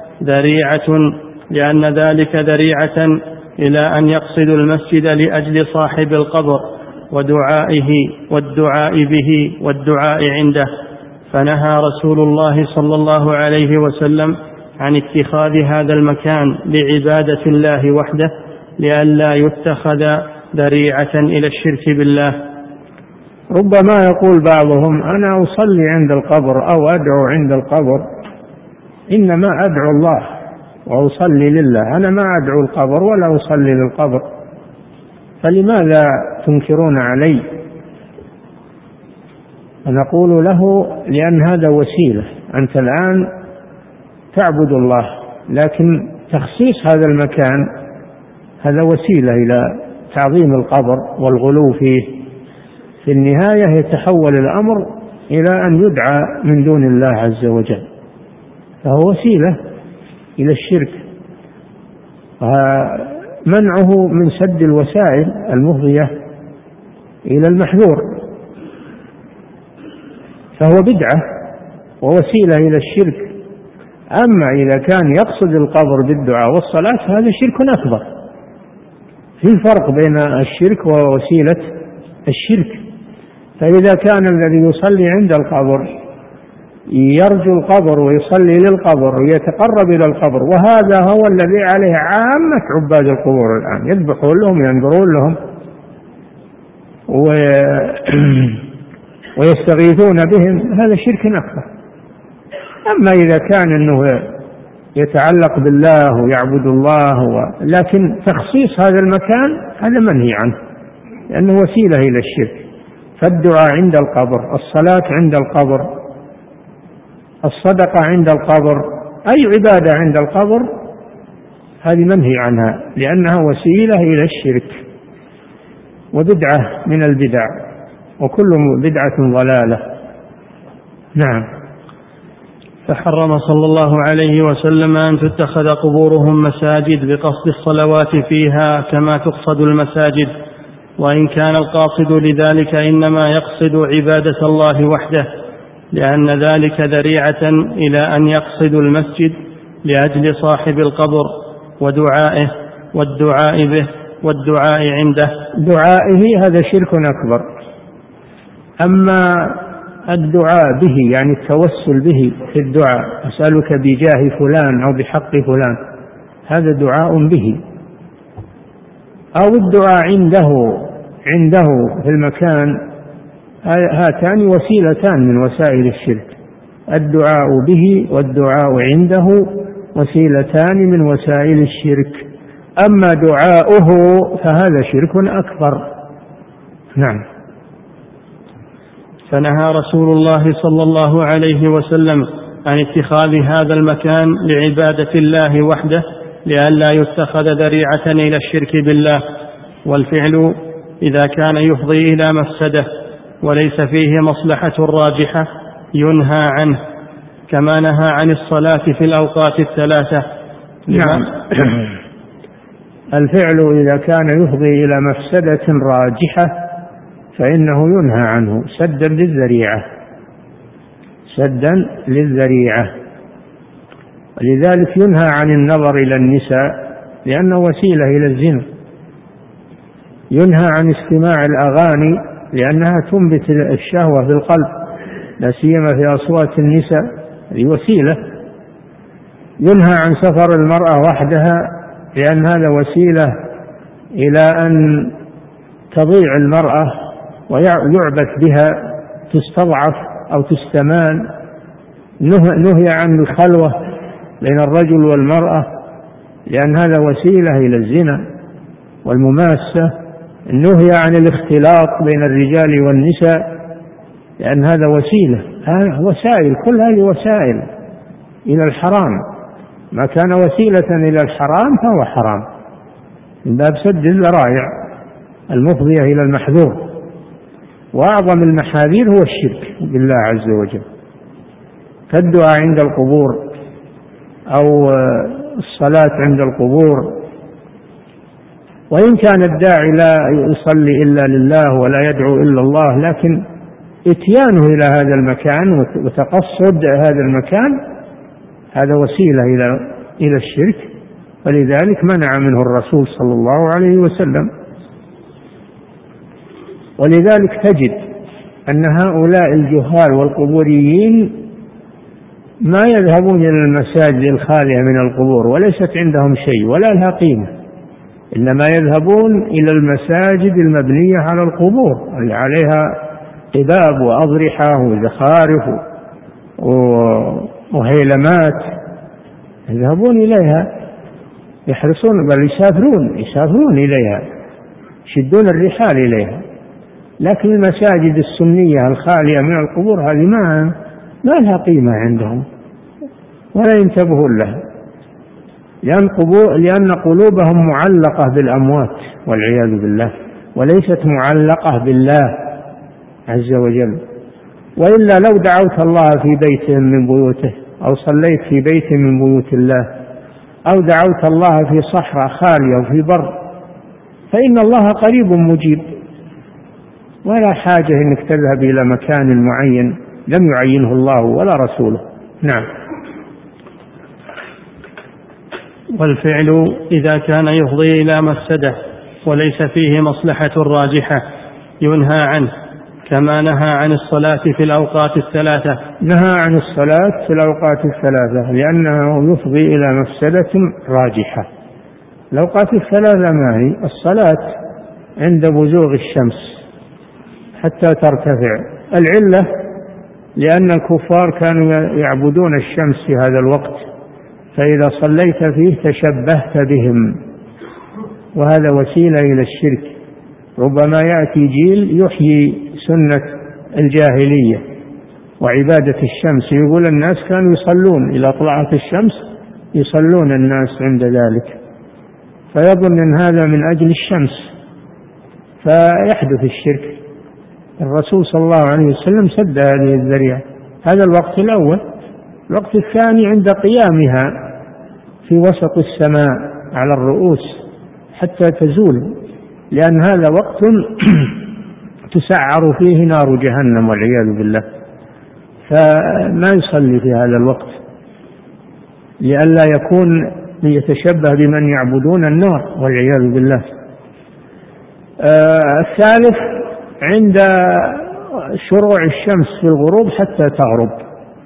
ذريعة إلى أن يقصد المسجد لأجل صاحب القبر ودعائه والدعاء به والدعاء عنده. فنهى رسول الله صلى الله عليه وسلم عن اتخاذ هذا المكان لعبادة الله وحده لئلا يتخذ ذريعة إلى الشرك بالله. ربما يقول بعضهم أنا أصلي عند القبر أو أدعو عند القبر، إنما أدعو الله وأصلي لله، أنا ما أدعو القبر ولا أصلي للقبر، فلماذا تنكرون علي؟ فنقول له لأن هذا وسيلة، أنت الآن تعبد الله، لكن تخصيص هذا المكان هذا وسيلة إلى تعظيم القبر والغلو فيه. في النهاية يتحول الأمر إلى أن يدعى من دون الله عز وجل، فهو وسيلة إلى الشرك. منعه من سد الوسائل المفضية إلى المحذور، فهو بدعة ووسيلة إلى الشرك. أما إذا كان يقصد القبر بالدعاء والصلاة هذا شرك أكبر. في فرق بين الشرك ووسيلة الشرك. فإذا كان الذي يصلي عند القبر يرجو القبر ويصلي للقبر ويتقرب إلى القبر، وهذا هو الذي عليه عامة عباد القبور الآن، يذبحون لهم ينذرون لهم ويستغيثون بهم، هذا شرك أكبر. أما إذا كان أنه يتعلق بالله ويعبد الله لكن تخصيص هذا المكان هذا منهي عنه، لأنه وسيلة إلى الشرك. فالدعاء عند القبر، الصلاة عند القبر، الصدقة عند القبر، أي عبادة عند القبر هذه منهي عنها، لأنها وسيلة إلى الشرك وبدعة من البدع، وكل بدعة ضلالة. نعم. فحرم صلى الله عليه وسلم أن تتخذ قبورهم مساجد بقصد الصلوات فيها كما تقصد المساجد، وإن كان القاصد لذلك إنما يقصد عبادة الله وحده، لأن ذلك ذريعة إلى أن يقصد المسجد لأجل صاحب القبر ودعائه والدعاء به والدعاء عنده. دعائه هذا شرك أكبر. أما الدعاء به يعني التوسل به في الدعاء، أسألك بجاه فلان أو بحق فلان، هذا دعاء به. أو الدعاء عنده في المكان، هاتان وسيلتان من وسائل الشرك. الدعاء به والدعاء عنده وسيلتان من وسائل الشرك. أما دعاؤه فهذا شرك أكبر. نعم. فنهى رسول الله صلى الله عليه وسلم عن اتخاذ هذا المكان لعبادة الله وحده لئلا يتخذ ذريعة إلى الشرك بالله، والفعل إذا كان يفضي إلى مفسدة وليس فيه مصلحة راجحة ينهى عنه، كما نهى عن الصلاة في الأوقات الثلاثة. نعم. الفعل إذا كان يفضي إلى مفسدة راجحة فإنه ينهى عنه سدا للذريعة. لذلك ينهى عن النظر إلى النساء لأنه وسيلة إلى الزنا. ينهى عن استماع الأغاني لأنها تنبت الشهوة في القلب، لا سيما في أصوات النساء، هذه وسيلة. ينهى عن سفر المرأة وحدها لأن هذا وسيلة إلى أن تضيع المرأة ويعبث بها، تستضعف أو تستمان. نهي عن الخلوة بين الرجل والمرأة لأن هذا وسيلة إلى الزنا والمماسة. نهي عن الاختلاط بين الرجال والنساء لأن هذا وسيلة. وسائل، كل هذه وسائل إلى الحرام. ما كان وسيلة إلى الحرام فهو حرام، من باب سد الذرائع المفضية إلى المحذور. وأعظم المحاذير هو الشرك بالله عز وجل، كالدعاء عند القبور أو الصلاة عند القبور. وإن كان الداعي لا يصلي إلا لله ولا يدعو إلا الله، لكن اتيانه إلى هذا المكان وتقصد هذا المكان هذا وسيلة إلى الشرك، ولذلك منع منه الرسول صلى الله عليه وسلم. ولذلك تجد أن هؤلاء الجهال والقبوريين ما يذهبون إلى المساجد الخالية من القبور وليست عندهم شيء ولا لها قيمة، إنما يذهبون إلى المساجد المبنية على القبور اللي عليها قباب وأضرحة وزخارف وهيلمات، يذهبون إليها، يحرصون بل يسافرون إليها، يشدون الرحال إليها لكن المساجد السنية الخالية من القبور هذه ما لها قيمة عندهم ولا ينتبهون لها، لأن قلوبهم معلقة بالأموات والعياذ بالله، وليست معلقة بالله عز وجل. وإلا لو دعوت الله في بيت من بيوته أو صليت في بيت من بيوت الله أو دعوت الله في صحراء خالية وفي بر فإن الله قريب مجيب، ولا حاجة أنك تذهب إلى مكان معين لم يعينه الله ولا رسوله. نعم. والفعل إذا كان يفضي إلى مفسدة وليس فيه مصلحة راجحة ينهى عنه، كما نهى عن الصلاة في الأوقات الثلاثة. نهى عن الصلاة في الأوقات الثلاثة لأنه يفضي إلى مفسدة راجحة. الأوقات الثلاثة ما هي؟ الصلاة عند بزوغ الشمس حتى ترتفع. العلة لأن الكفار كانوا يعبدون الشمس في هذا الوقت، فإذا صليت فيه تشبهت بهم، وهذا وسيلة إلى الشرك. ربما يأتي جيل يحيي سنة الجاهلية وعبادة الشمس، يقول الناس كانوا يصلون إذا طلعت الشمس، يصلون الناس عند ذلك، فيظن أن هذا من أجل الشمس فيحدث الشرك. الرسول صلى الله عليه وسلم سد هذه الذريعة. هذا الوقت الأول. الوقت الثاني عند قيامها في وسط السماء على الرؤوس حتى تزول، لأن هذا وقت تسعر فيه نار جهنم والعياذ بالله، فما يصلي في هذا الوقت لئلا يكون يتشبه بمن يعبدون النار والعياذ بالله. الثالث عند شروع الشمس في الغروب حتى تغرب،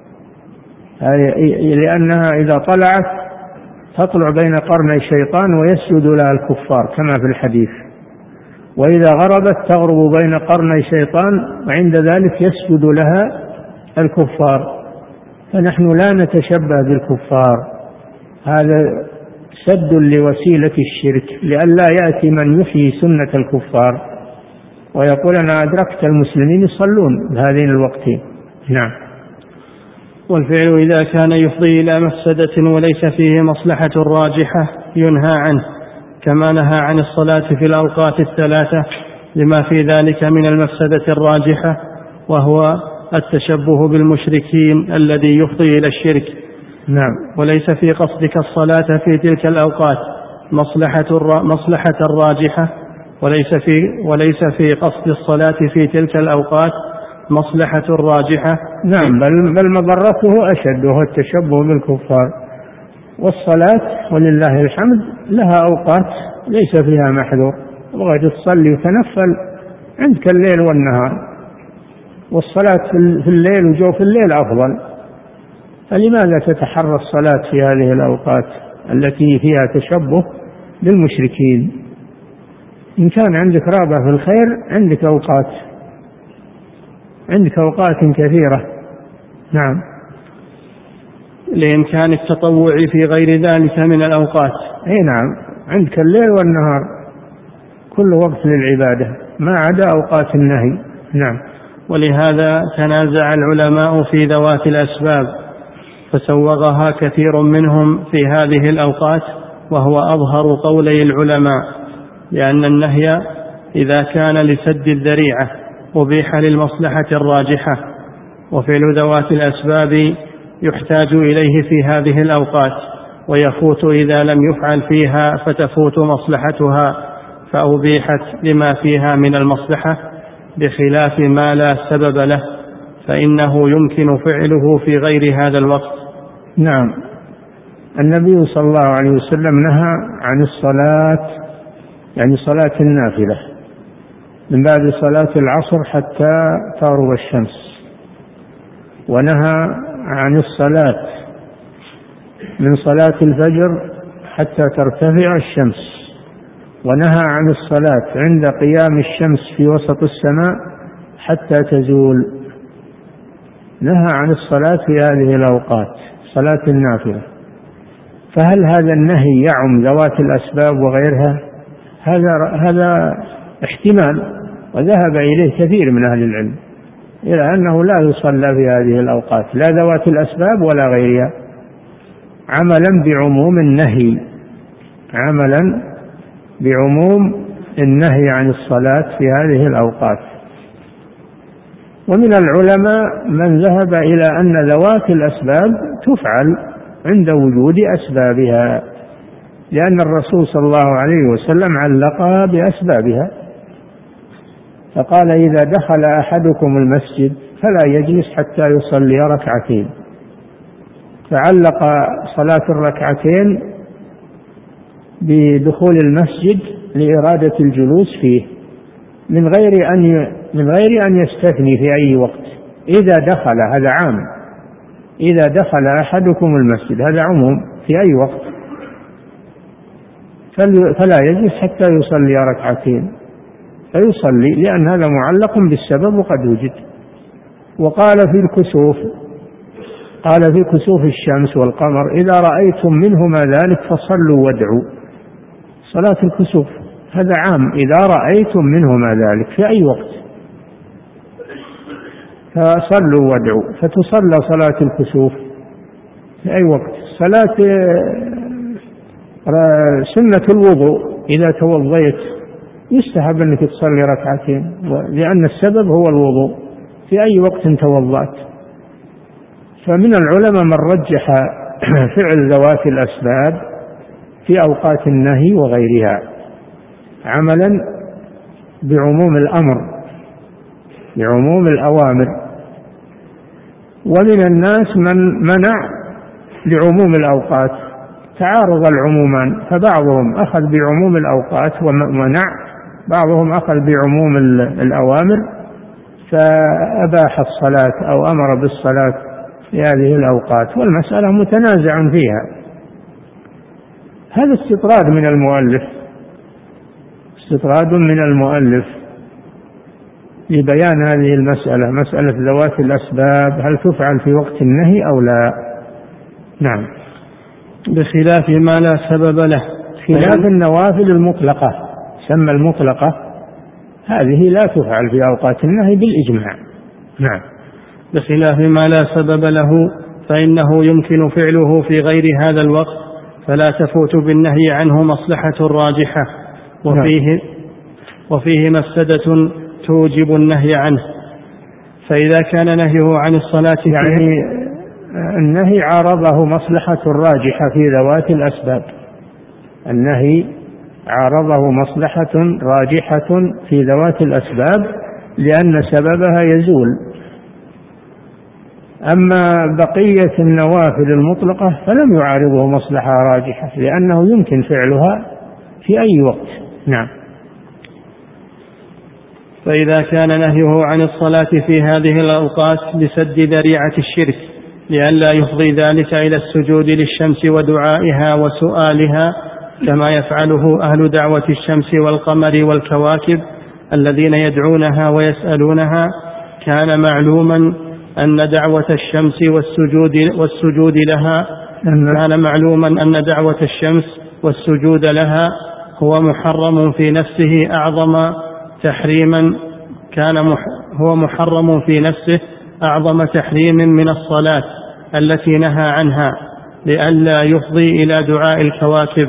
لأنها إذا طلعت تطلع بين قرني الشيطان ويسجد لها الكفار كما في الحديث، وإذا غربت تغرب بين قرني الشيطان وعند ذلك يسجد لها الكفار، فنحن لا نتشبه بالكفار. هذا سد لوسيلة الشرك لئلا يأتي من يحيي سنة الكفار ويقول أنا أدركت المسلمين يصلون بهذين الوقتين. نعم. والفعل إذا كان يفضي إلى مفسدة وليس فيه مصلحة راجحة ينهى عنه، كما نهى عن الصلاة في الأوقات الثلاثة لما في ذلك من المفسدة الراجحة، وهو التشبه بالمشركين الذي يفضي إلى الشرك. نعم. وليس في قصدك الصلاة في تلك الأوقات مصلحة راجحة، وليس في قصد الصلاة في تلك الأوقات مصلحة راجحة. نعم، بل مضرته أشد، وهو التشبه بالكفار. والصلاة ولله الحمد لها أوقات ليس فيها محذور، تبغى تصلي وتنفل عندك الليل والنهار، والصلاة في الليل وجوف الليل أفضل، فلماذا تتحرى الصلاة في هذه الأوقات التي فيها تشبه بالمشركين؟ إن كان عندك رغبة في الخير عندك أوقات كثيرة. نعم. لإمكان التطوع في غير ذلك من الأوقات. أي نعم، عندك الليل والنهار كل وقت للعبادة ما عدا أوقات النهي. نعم. ولهذا تنازع العلماء في ذوات الأسباب فسوغها كثير منهم في هذه الأوقات، وهو أظهر قولي العلماء، لأن النهي إذا كان لسد الذريعة أبيح للمصلحة الراجحة، وفعل ذوات الأسباب يحتاج إليه في هذه الأوقات، ويفوت إذا لم يفعل فيها فتفوت مصلحتها فأبيحت لما فيها من المصلحة، بخلاف ما لا سبب له فإنه يمكن فعله في غير هذا الوقت. نعم. النبي صلى الله عليه وسلم نهى عن الصلاة، يعني صلاة النافلة، من بعد صلاة العصر حتى تغرب الشمس، ونهى عن الصلاة من صلاة الفجر حتى ترتفع الشمس، ونهى عن الصلاة عند قيام الشمس في وسط السماء حتى تزول. نهى عن الصلاة في هذه الأوقات، صلاة النافلة. فهل هذا النهي يعم ذوات الأسباب وغيرها؟ هذا احتمال، وذهب إليه كثير من أهل العلم إلى أنه لا يصلى في هذه الأوقات، لا ذوات الأسباب ولا غيرها، عملا بعموم النهي، عملا بعموم النهي عن الصلاة في هذه الأوقات. ومن العلماء من ذهب إلى أن ذوات الأسباب تفعل عند وجود أسبابها، لأن الرسول صلى الله عليه وسلم علقها بأسبابها، فقال إذا دخل أحدكم المسجد فلا يجلس حتى يصلي ركعتين، فعلق صلاة الركعتين بدخول المسجد لإرادة الجلوس فيه من غير أن يستثني في أي وقت. إذا دخل، هذا عام، إذا دخل أحدكم المسجد هذا عموم في أي وقت، فلا يجلس حتى يصلي ركعتين، فيصلي لأن هذا معلق بالسبب وقد وجد. وقال في الكسوف، قال في كسوف الشمس والقمر إذا رأيتم منهما ذلك فصلوا وادعوا. صلاة الكسوف هذا عام، إذا رأيتم منهما ذلك في أي وقت فصلوا وادعوا، فتصلى صلاة الكسوف في أي وقت. صلاة سنة الوضوء إذا توضيت يستحب أنك تصلي ركعتين، لأن السبب هو الوضوء في أي وقت توضأت. فمن العلماء من رجح فعل ذوات الأسباب في أوقات النهي وغيرها عملا بعموم الأمر، بعموم الأوامر. ومن الناس من منع لعموم الأوقات، تعارض العمومان، فبعضهم أخذ بعموم الأوقات ومنع، بعضهم أخذ بعموم الأوامر فأباح الصلاة أو أمر بالصلاة في هذه الأوقات، والمسألة متنازع فيها. هذا استطراد من المؤلف، استطراد من المؤلف لبيان هذه المسألة، مسألة ذوات الأسباب هل تفعل في وقت النهي أو لا. نعم. بخلاف ما لا سبب له، خلاف النوافل المطلقة، سمى المطلقة هذه لا تفعل في أوقات النهي بالإجماع. نعم. بخلاف ما لا سبب له فإنه يمكن فعله في غير هذا الوقت فلا تفوت بالنهي عنه مصلحة راجحة، وفيه مفسدة توجب النهي عنه. فإذا كان نهيه عن الصلاة يعني النهي عارضه مصلحة راجحة في ذوات الأسباب، النهي عارضه مصلحة راجحة في ذوات الأسباب لأن سببها يزول. أما بقية النوافل المطلقة فلم يعارضه مصلحة راجحة لأنه يمكن فعلها في أي وقت. نعم. فإذا كان نهيه عن الصلاة في هذه الأوقات لسد ذريعة الشرك لئلا يفضي ذلك إلى السجود للشمس ودعائها وسؤالها كما يفعله أهل دعوة الشمس والقمر والكواكب الذين يدعونها ويسألونها، كان معلوما أن دعوة الشمس والسجود لها والسجود لها هو محرم في نفسه أعظم تحريما، هو محرم في نفسه أعظم تحريم من الصلاة التي نهى عنها لئلا يفضي إلى دعاء الكواكب.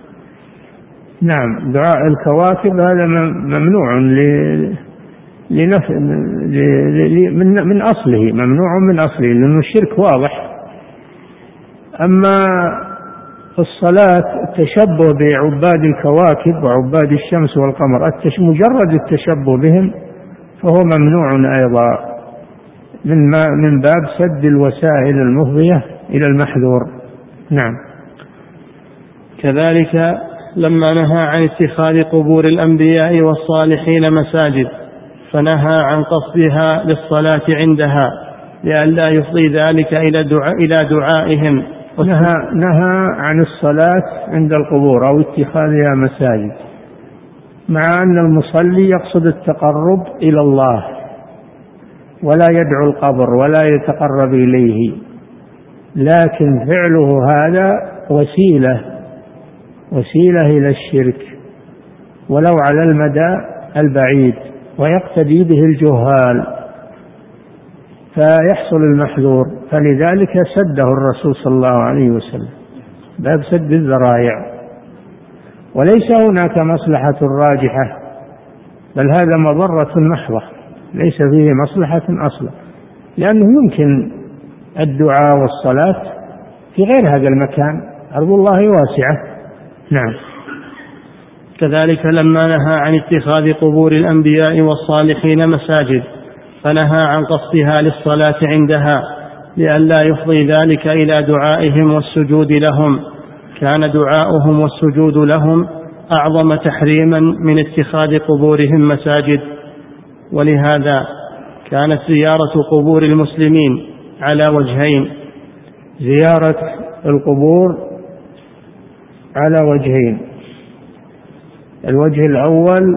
نعم. دعاء الكواكب هذا ممنوع من أصله، ممنوع من أصله لأنه الشرك واضح. أما الصلاة التشبه بعباد الكواكب وعباد الشمس والقمر، مجرد التشبه بهم فهو ممنوع أيضا من باب سد الوسائل المفضية إلى المحذور. نعم. كذلك لما نهى عن اتخاذ قبور الأنبياء والصالحين مساجد فنهى عن قصدها للصلاة عندها لئلا يفضي ذلك إلى دعائهم. نهى عن الصلاة عند القبور أو اتخاذها مساجد، مع أن المصلي يقصد التقرب إلى الله ولا يدعو القبر ولا يتقرب إليه، لكن فعله هذا وسيلة إلى الشرك ولو على المدى البعيد، ويقتدي به الجهال فيحصل المحذور. فلذلك سده الرسول صلى الله عليه وسلم، باب سد الذرائع. وليس هناك مصلحة راجحة، بل هذا مضرة محضة، ليس فيه مصلحة أصلا، لأنه يمكن الدعاء والصلاة في غير هذا المكان، أرض الله واسعة. نعم. كذلك لما نهى عن اتخاذ قبور الأنبياء والصالحين مساجد، فنهى عن قصدها للصلاة عندها لئلا يفضي ذلك إلى دعائهم والسجود لهم، كان دعاؤهم والسجود لهم أعظم تحريما من اتخاذ قبورهم مساجد. ولهذا كانت زيارة قبور المسلمين على وجهين. زيارة القبور على وجهين: الوجه الأول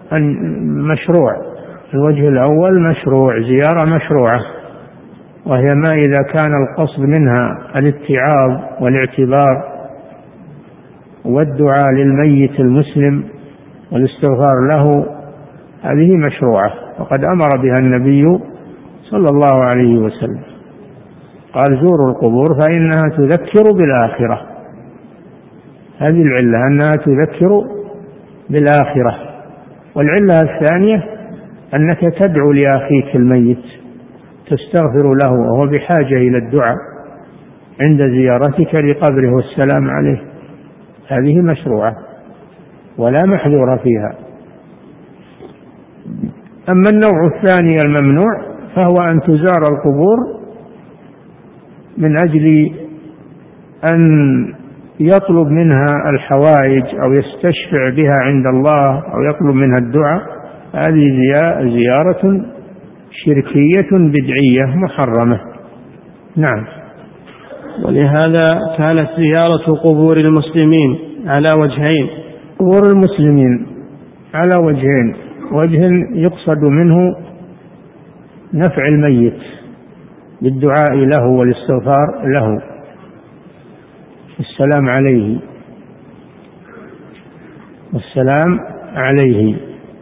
مشروع، زيارة مشروعة، وهي ما إذا كان القصد منها الاتعاظ والاعتبار والدعاء للميت المسلم والاستغفار له، هذه مشروعة، وقد أمر بها النبي صلى الله عليه وسلم، قال: زوروا القبور فإنها تذكر بالآخرة. هذه العلة، أنها تذكر بالآخرة. والعلة الثانية أنك تدعو لأخيك الميت، تستغفر له وهو بحاجة إلى الدعاء عند زيارتك لقبره والسلام عليه. هذه مشروعة ولا محذور فيها. أما النوع الثاني الممنوع فهو أن تزار القبور من أجل أن يطلب منها الحوائج أو يستشفع بها عند الله أو يطلب منها الدعاء. هذه زيارة شركية بدعية محرمة. نعم. ولهذا كانت زيارة قبور المسلمين على وجهين. قبور المسلمين على وجهين: وجه يقصد منه نفع الميت بالدعاء له والاستغفار له، والسلام عليه.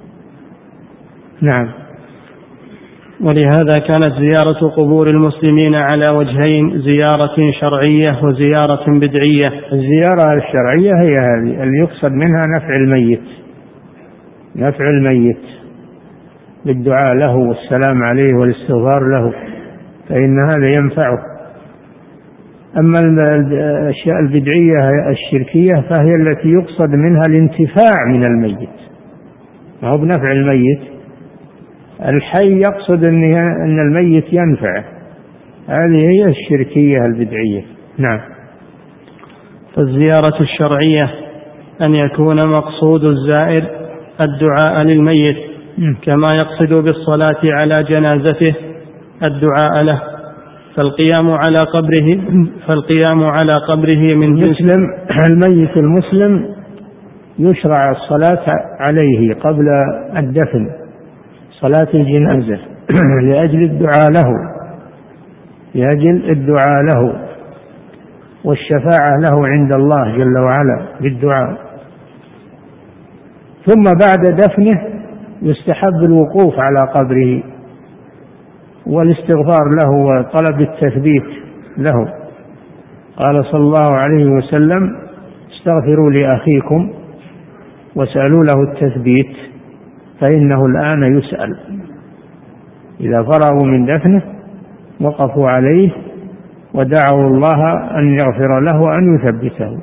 نعم. ولهذا كانت زيارة قبور المسلمين على وجهين: زيارة شرعية وزيارة بدعية. الزيارة الشرعية هي هذه اللي يقصد منها نفع الميت بالدعاء له والسلام عليه والاستغفار له، فإن هذا ينفعه. أما الأشياء البدعية الشركية فهي التي يقصد منها الانتفاع من الميت، ما هو بنفع الميت. الحي يقصد أن الميت ينفع، هذه هي الشركية البدعية. نعم. فالزيارة الشرعية أن يكون مقصود الزائر الدعاء للميت، كما يقصد بالصلاة على جنازته الدعاء له، فالقيام على قبره من مسلم. الميت المسلم يشرع الصلاة عليه قبل الدفن، صلاة الجنازة، لأجل الدعاء له والشفاعة له عند الله جل وعلا بالدعاء. ثم بعد دفنه يستحب الوقوف على قبره والاستغفار له وطلب التثبيت له. قال صلى الله عليه وسلم: استغفروا لأخيكم واسألوا له التثبيت فإنه الآن يسأل. إذا فرغوا من دفنه وقفوا عليه ودعوا الله أن يغفر له وأن يثبته.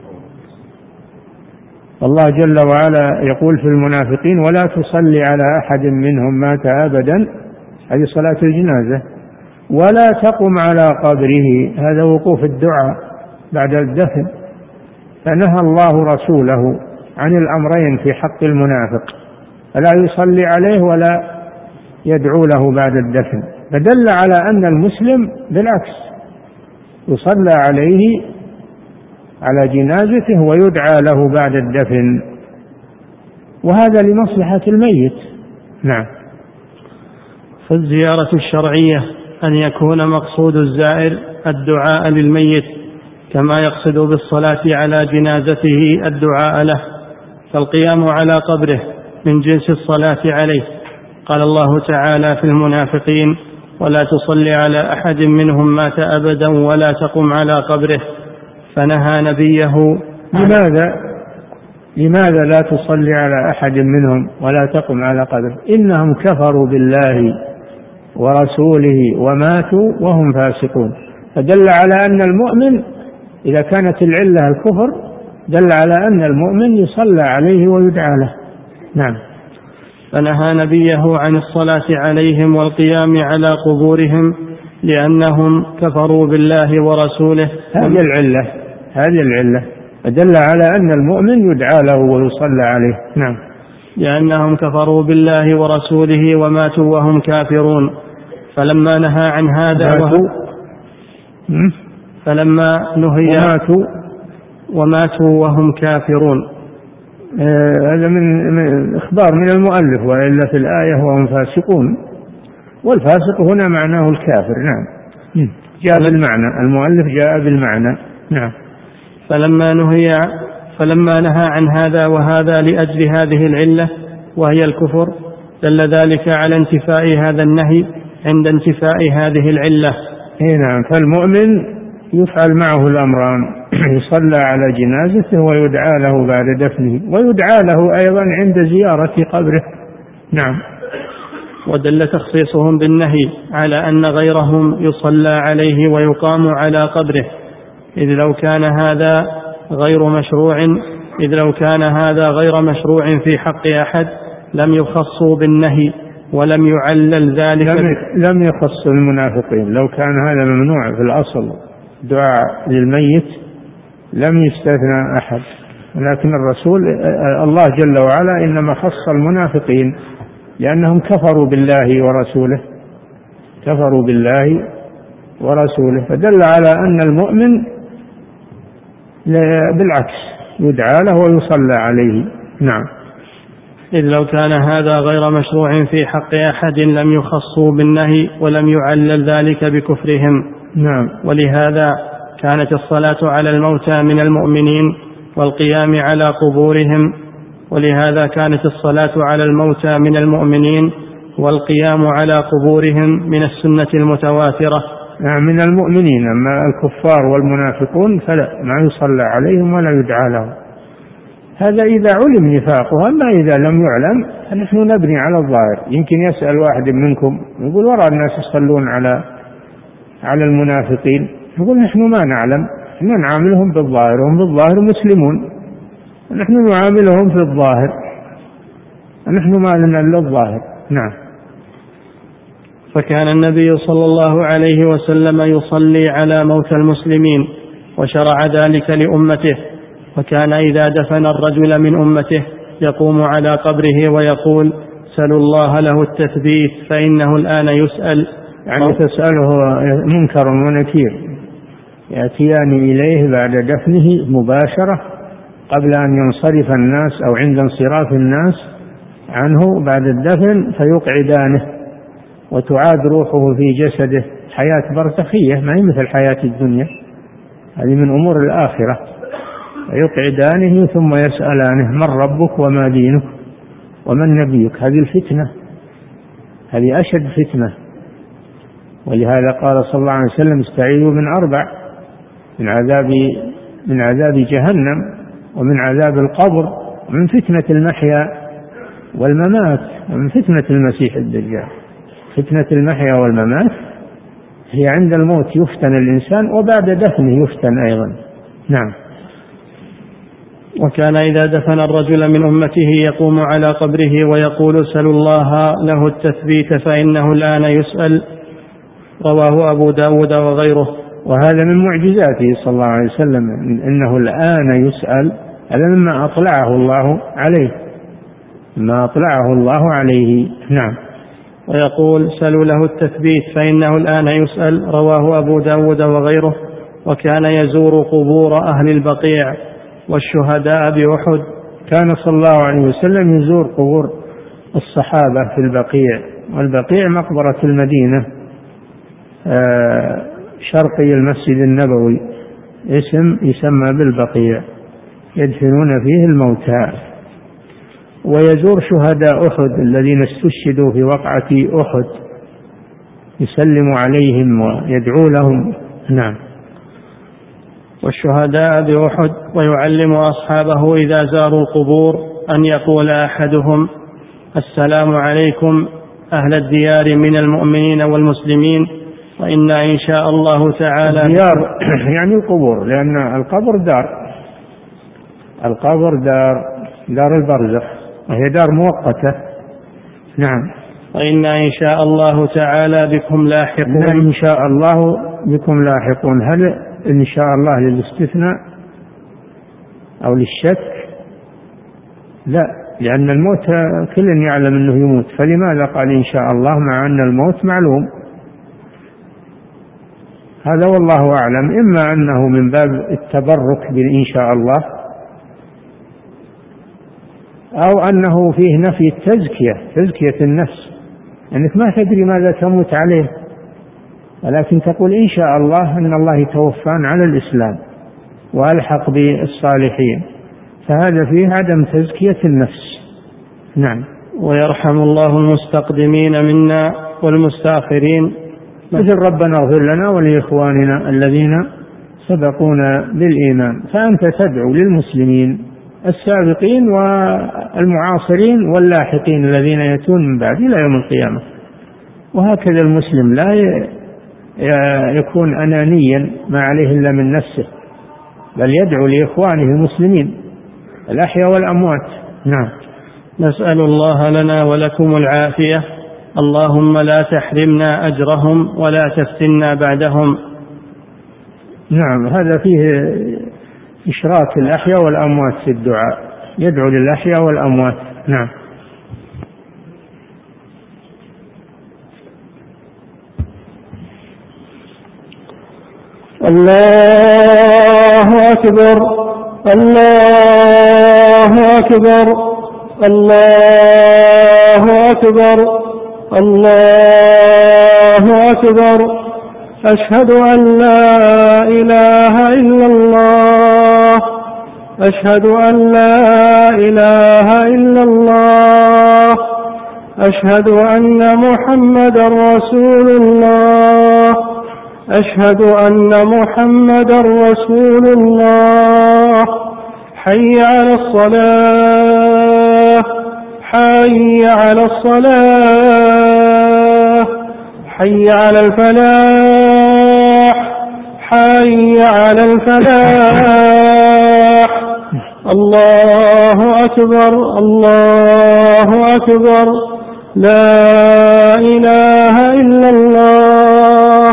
الله جل وعلا يقول في المنافقين: ولا تصلي على أحد منهم مات أبدا، هذه صلاة الجنازة، ولا تقم على قبره، هذا وقوف الدعاء بعد الدفن. فنهى الله رسوله عن الأمرين في حق المنافق، فلا يصلي عليه ولا يدعو له بعد الدفن، فدل على أن المسلم بالعكس يصلى عليه على جنازته ويدعى له بعد الدفن، وهذا لمصلحة الميت. نعم. فالزيارة الشرعية أن يكون مقصود الزائر الدعاء للميت، كما يقصد بالصلاة على جنازته الدعاء له، فالقيام على قبره من جنس الصلاة عليه، قال الله تعالى في المنافقين: ولا تصل على أحد منهم مات أبدا ولا تقم على قبره. فنهى نبيه. لماذا لا تصلي على أحد منهم ولا تقم على قبره؟ إنهم كفروا بالله ورسوله وماتوا وهم فاسقون. فدل على أن المؤمن إذا كانت العلة الكفر دل على أن المؤمن يصلى عليه ويدعى له. نعم. فنهى نبيه عن الصلاة عليهم والقيام على قبورهم لأنهم كفروا بالله ورسوله. هذه العلة دل على أن المؤمن يدعى له ويصلى عليه. نعم. لأنهم كفروا بالله ورسوله وماتوا وهم كافرون. فلما نهى عن هذا فلما نهي وماتوا وهم كافرون. هذا من إخبار من المؤلف، وإلا في الآية وهم فاسقون، والفاسق هنا معناه الكافر. نعم. جاء بالمعنى، المؤلف جاء بالمعنى. نعم. فلما نهى عن هذا وهذا لأجل هذه العلة وهي الكفر دل ذلك على انتفاء هذا النهي عند انتفاء هذه العلة. نعم. فالمؤمن يفعل معه الأمران: يصلى على جنازته ويدعى له بعد دفنه، ويدعى له أيضا عند زيارة قبره. نعم. ودل تخصيصهم بالنهي على أن غيرهم يصلى عليه ويقام على قبره، إذ لو كان هذا غير مشروع في حق أحد لم يخصوا بالنهي ولم يعلل ذلك. لم يخص المنافقين. لو كان هذا ممنوع في الأصل دعاء للميت لم يستثنى أحد، لكن الرسول الله جل وعلا إنما خص المنافقين لأنهم كفروا بالله ورسوله، فدل على أن المؤمن بالعكس يدعى له ويصلى عليه. نعم. إذ لو كان هذا غير مشروع في حق أحد لم يخصوا بالنهي ولم يعلل ذلك بكفرهم. نعم. ولهذا كانت الصلاة على الموتى من المؤمنين والقيام على قبورهم من السنة المتواترة. من المؤمنين. أما الكفار والمنافقون فلا، ما يصلى عليهم ولا يدعى لهم. هذا إذا علم نفاقه. أما إذا لم يعلم فنحن نبني على الظاهر. يمكن يسأل واحد منكم يقول: وراء الناس يصلون على المنافقين. نقول: نحن ما نعلم، نحن نعاملهم بالظاهر، هم بالظاهر مسلمون، نحن نعاملهم في الظاهر، نحن ما لنا إلا الظاهر. نعم. فكان النبي صلى الله عليه وسلم يصلي على موتى المسلمين وشرع ذلك لأمته، وكان إذا دفن الرجل من أمته يقوم على قبره ويقول: سلوا الله له التثبيت فإنه الآن يسأل. يعني تسأله منكر ونكير يأتيان إليه بعد دفنه مباشرة قبل أن ينصرف الناس أو عند انصراف الناس عنه بعد الدفن، فيقعدانه وتعاد روحه في جسده حياة برزخية، ما هي مثل حياة الدنيا، هذه من أمور الآخرة. فيقعدانه ثم يسألانه: من ربك وما دينك ومن نبيك؟ هذه الفتنة، هذه أشد فتنة. ولهذا قال صلى الله عليه وسلم: استعيذوا من 4: من عذاب جهنم، ومن عذاب القبر، ومن فتنة المحيا والممات، ومن فتنة المسيح الدجال. فتنة المحيا والممات هي عند الموت يفتن الإنسان، وبعد دفنه يفتن أيضا. نعم. وكان إذا دفن الرجل من أمته يقوم على قبره ويقول: سلوا الله له التثبيت فإنه الآن يسأل. رواه أبو داود وغيره. وهذا من معجزاته صلى الله عليه وسلم، إنه الآن يسأل. هذا مما أطلعه الله عليه. نعم. ويقول: سلوا له التثبيت فإنه الآن يسأل. رواه أبو داود وغيره. وكان يزور قبور أهل البقيع والشهداء بأحد. كان صلى الله عليه وسلم يزور قبور الصحابة في البقيع، والبقيع مقبرة المدينة شرقي المسجد النبوي، يسمى بالبقيع، يدفنون فيه الموتى. ويزور شهداء أحد الذين استشهدوا في وقعة أحد، يسلم عليهم ويدعو لهم. نعم. والشهداء بأحد، ويعلم أصحابه إذا زاروا القبور أن يقول أحدهم: السلام عليكم أهل الديار من المؤمنين والمسلمين، وإنا إن شاء الله تعالى. الديار يعني القبور، لأن القبر دار البرزخ، وهي دار مؤقتة. نعم. وإنا إن شاء الله تعالى بكم لاحقون. إن شاء الله بكم لاحقون، هل إن شاء الله للاستثناء أو للشك؟ لا، لأن الموت كل يعلم أنه يموت، فلماذا قال إن شاء الله مع أن الموت معلوم؟ هذا والله أعلم، إما أنه من باب التبرك بإن شاء الله، أو أنه فيه نفي تزكية النفس، أنك ما تدري ماذا تموت عليه، ولكن تقول إن شاء الله أن الله يتوفان على الإسلام وألحق بالصالحين، فهذا فيه عدم تزكية النفس. نعم. ويرحم الله المستقدمين منا والمستأخرين، مثل ربنا اغفر لنا ولإخواننا الذين سبقونا بالإيمان. فأنت تدعو للمسلمين السابقين والمعاصرين واللاحقين الذين يأتون من بعد إلى يوم القيامة. وهكذا المسلم لا يكون أنانيا ما عليه إلا من نفسه، بل يدعو لإخوانه المسلمين الأحياء والأموات. نعم. نسأل الله لنا ولكم العافية، اللهم لا تحرمنا أجرهم ولا تفتنا بعدهم. نعم. هذا فيه إشراك الأحياء والأموات في الدعاء، يدعو للأحياء والأموات. نعم. الله أكبر الله أكبر الله أكبر الله أكبر، أشهد أن لا إله إلا الله، أشهد أن لا إله إلا الله، أشهد أن محمدا رسول الله، أشهد أن محمدا رسول الله. حي على الصلاة، حي على الصلاة، حي على الفلاح، حي على الفلاح. الله أكبر الله أكبر، لا إله إلا الله.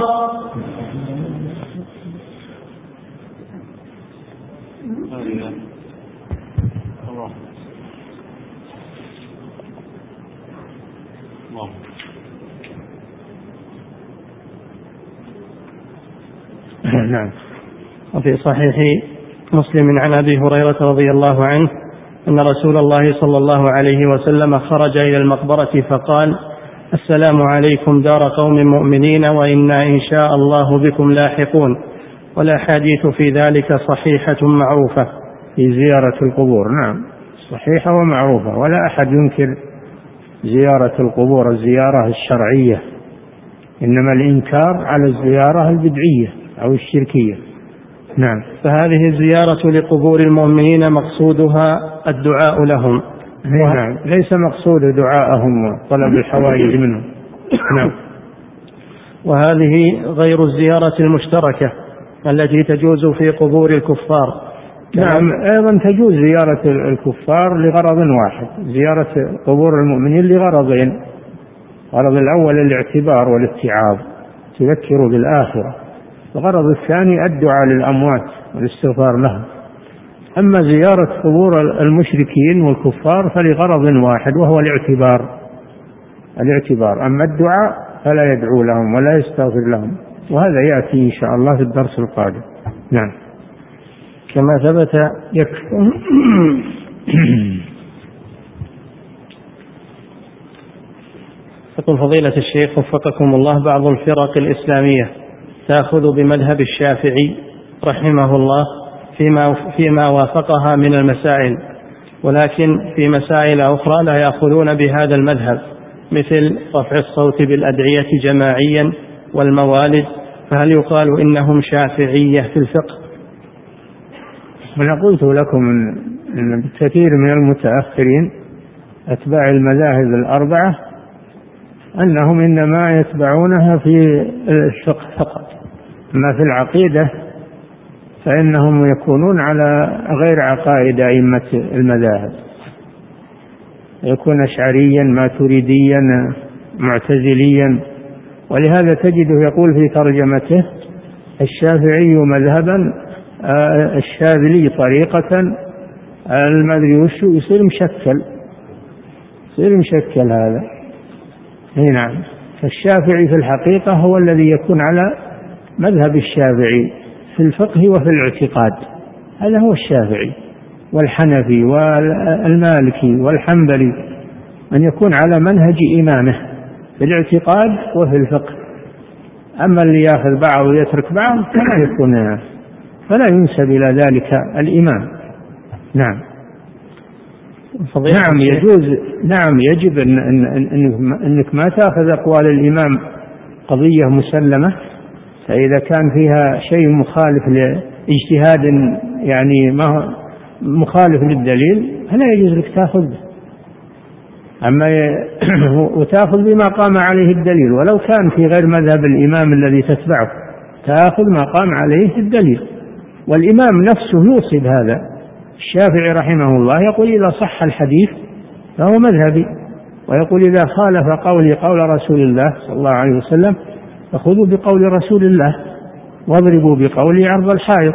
نعم. وفي صحيح مسلم عن أبي هريرة رضي الله عنه أن رسول الله صلى الله عليه وسلم خرج إلى المقبرة فقال: السلام عليكم دار قوم مؤمنين، وإنا إن شاء الله بكم لاحقون. والأحاديث في ذلك صحيحة معروفة في زيارة القبور. نعم، صحيحة ومعروفة، ولا أحد ينكر زيارة القبور الزيارة الشرعية، إنما الإنكار على الزيارة البدعية أو الشركية. نعم. فهذه الزيارة لقبور المؤمنين مقصودها الدعاء لهم. نعم، ليس مقصود دعاءهم وطلب الحوائج منهم. نعم. وهذه غير الزيارة المشتركة التي تجوز في قبور الكفار. نعم، أيضا تجوز زيارة الكفار لغرض واحد، زيارة قبور المؤمنين لغرضين: الغرض الأول الاعتبار والاتعاظ، تذكر بالآخرة، الغرض الثاني الدعاء للأموات والاستغفار لهم. أما زيارة قبور المشركين والكفار فلغرض واحد، وهو الاعتبار. أما الدعاء فلا يدعو لهم ولا يستغفر لهم، وهذا يأتي إن شاء الله في الدرس القادم. نعم. كما ثبت يقول فضيلة الشيخ وفقكم الله: بعض الفرق الإسلامية تأخذ بمذهب الشافعي رحمه الله فيما وافقها من المسائل، ولكن في مسائل أخرى لا يأخذون بهذا المذهب، مثل رفع الصوت بالأدعية جماعيا والموالد، فهل يقال إنهم شافعية في الفقه؟ أنا قلت لكم أن كثير من المتأخرين أتباع المذاهب الأربعة أنهم إنما يتبعونها في الفقه فقط، أما في العقيدة فإنهم يكونون على غير عقائد أئمة المذاهب، يكون أشعريا ماتريديا معتزليا. ولهذا تجده يقول في ترجمته الشافعي مذهبا الشاذلي طريقة المدري وشو، يصير مشكل هذا. نعم، فالشافعي في الحقيقة هو الذي يكون على مذهب الشافعي في الفقه وفي الاعتقاد، هذا هو الشافعي. والحنفي والمالكي والحنبلي من يكون على منهج إمامه في الاعتقاد وفي الفقه. أما اللي يأخذ بعض ويترك بعض فلا ينسب إلى ذلك الإمام. نعم. نعم يجوز، نعم يجب أنك ما تأخذ أقوال الإمام قضية مسلمة، فإذا كان فيها شيء مخالف لاجتهاد يعني ما مخالف للدليل فلا يجوز لك تأخذ، أما وتأخذ بما قام عليه الدليل، ولو كان في غير مذهب الإمام الذي تتبعه تأخذ ما قام عليه الدليل. والإمام نفسه يوصي بهذا. الشافعي رحمه الله يقول إذا صح الحديث فهو مذهبي، ويقول إذا خالف قولي قول رسول الله صلى الله عليه وسلم فخذوا بقول رسول الله واضربوا بقولي عرض الحائط.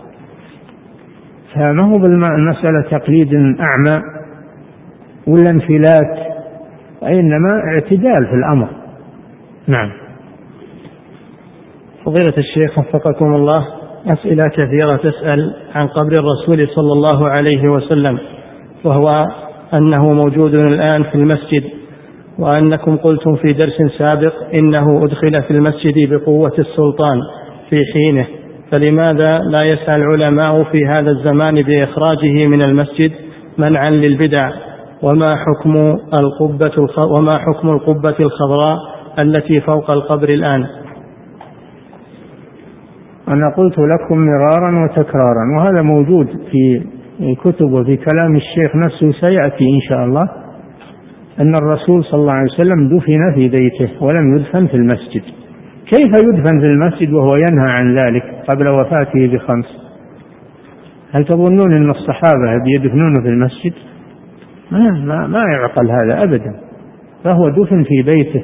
فما هو بالمسألة تقليد أعمى ولا انفلات، وإنما اعتدال في الأمر. نعم. فضيلة الشيخ وفقكم الله، أسئلة كثيرة تسأل عن قبر الرسول صلى الله عليه وسلم، وهو أنه موجود الآن في المسجد، وأنكم قلتم في درس سابق إنه أدخل في المسجد بقوة السلطان في حينه، فلماذا لا يسعى العلماء في هذا الزمان بإخراجه من المسجد منعا للبدع؟ وما حكم القبة الخضراء التي فوق القبر الآن؟ أنا قلت لكم مرارا وتكرارا، وهذا موجود في كتب وفي كلام الشيخ نفسه سيأتي إن شاء الله، أن الرسول صلى الله عليه وسلم دفن في بيته ولم يدفن في المسجد. كيف يدفن في المسجد وهو ينهى عن ذلك قبل وفاته ب5؟ هل تظنون أن الصحابة بيدفنونه في المسجد؟ ما يعقل هذا أبدا. فهو دفن في بيته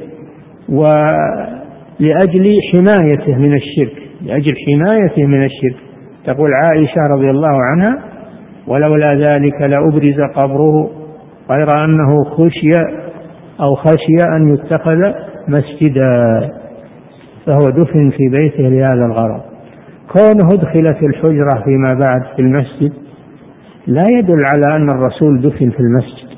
ولأجل حمايته من الشرك، لأجل حمايته من الشرك. تقول عائشة رضي الله عنها ولولا ذلك لأبرز قبره غير أنه خشي أن يتخذ مسجدا. فهو دفن في بيته لهذا الغرض. كونه ادخل في الحجرة فيما بعد في المسجد لا يدل على أن الرسول دفن في المسجد.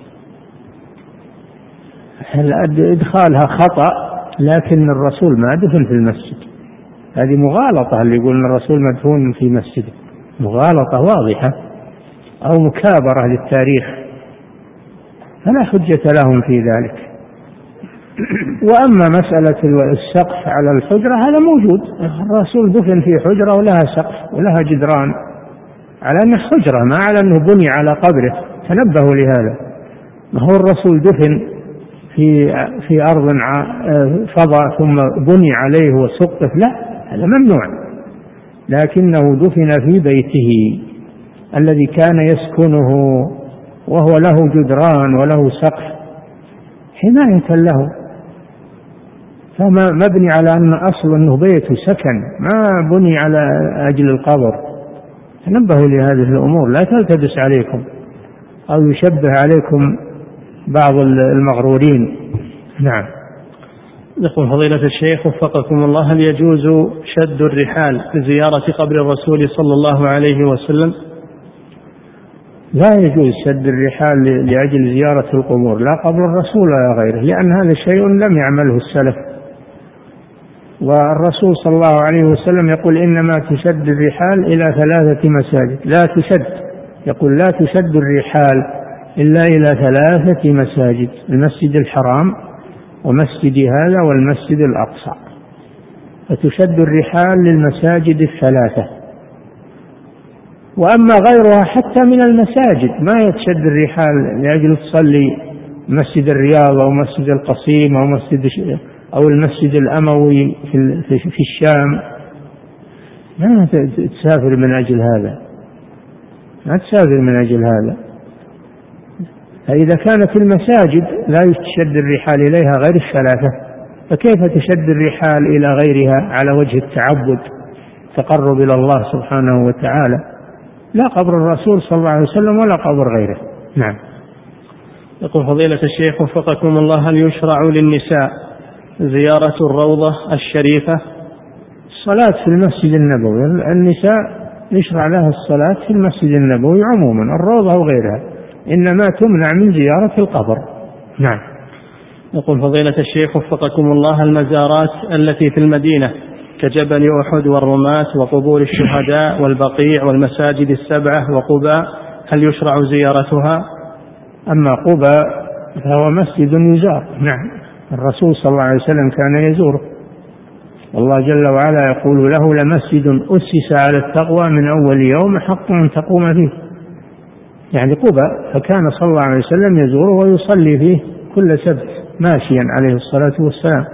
إدخالها خطأ، لكن الرسول ما دفن في المسجد. هذه مغالطة اللي يقول أن الرسول مدفون في مسجده، مغالطة واضحة أو مكابرة للتاريخ، فلا حجة لهم في ذلك. وأما مسألة السقف على الحجرة هذا موجود، الرسول دفن في حجرة ولها سقف ولها جدران، على أنه حجرة ما على أنه بني على قبره. تنبهوا لهذا، ما هو الرسول دفن في أرض فضاء ثم بني عليه وسقف، لا، هذا ممنوع. لكنه دفن في بيته الذي كان يسكنه وهو له جدران وله سقف حماية له، فما مبني على أن أصل أنه بيت سكن، ما بني على أجل القبر. تنبهوا لهذه الأمور، لا تلتبس عليكم أو يشبه عليكم بعض المغرورين. نعم. يقول فضيلة الشيخ وفقكم الله، هل يجوز شد الرحال لزيارة قبر الرسول صلى الله عليه وسلم؟ لا يجوز شد الرحال لأجل زيارة القبور، لا قبر الرسول ولا غيره، لأن هذا شيء لم يعمله السلف. والرسول صلى الله عليه وسلم يقول إنما تشد الرحال إلى 3 مساجد، لا تشد، يقول لا تشد الرحال إلا إلى 3 مساجد: المسجد الحرام ومسجد هذا والمسجد الأقصى. فتشد الرحال للمساجد 3. وأما غيرها حتى من المساجد ما يتشد الرحال لأجل تصلي مسجد الرياض أو مسجد القصيم أو المسجد الأموي في الشام، ما تسافر من أجل هذا، ما تسافر من أجل هذا. فإذا كانت المساجد لا يتشد الرحال إليها غير 3، فكيف تشد الرحال إلى غيرها على وجه التعبد تقرب إلى الله سبحانه وتعالى؟ لا قبر الرسول صلى الله عليه وسلم ولا قبر غيره. نعم. يقول فضيلة الشيخ وفقكم الله: هل يشرع للنساء زيارة الروضة الشريفة؟ الصلاة في المسجد النبوي، النساء يشرع لها الصلاة في المسجد النبوي عموما، الروضة وغيرها، إنما تمنع من زيارة القبر. نعم. يقول فضيلة الشيخ وفقكم الله: المزارات التي في المدينة كجبل أحد والرماة وقبور الشهداء والبقيع والمساجد 7 وقباء، هل يشرع زيارتها؟ أما قباء فهو مسجد يزار. نعم، الرسول صلى الله عليه وسلم كان يزوره، والله جل وعلا يقول له: لمسجد أسس على التقوى من أول يوم حق أن تقوم فيه. يعني قباء، فكان صلى الله عليه وسلم يزوره ويصلي فيه كل سبت ماشيا عليه الصلاة والسلام.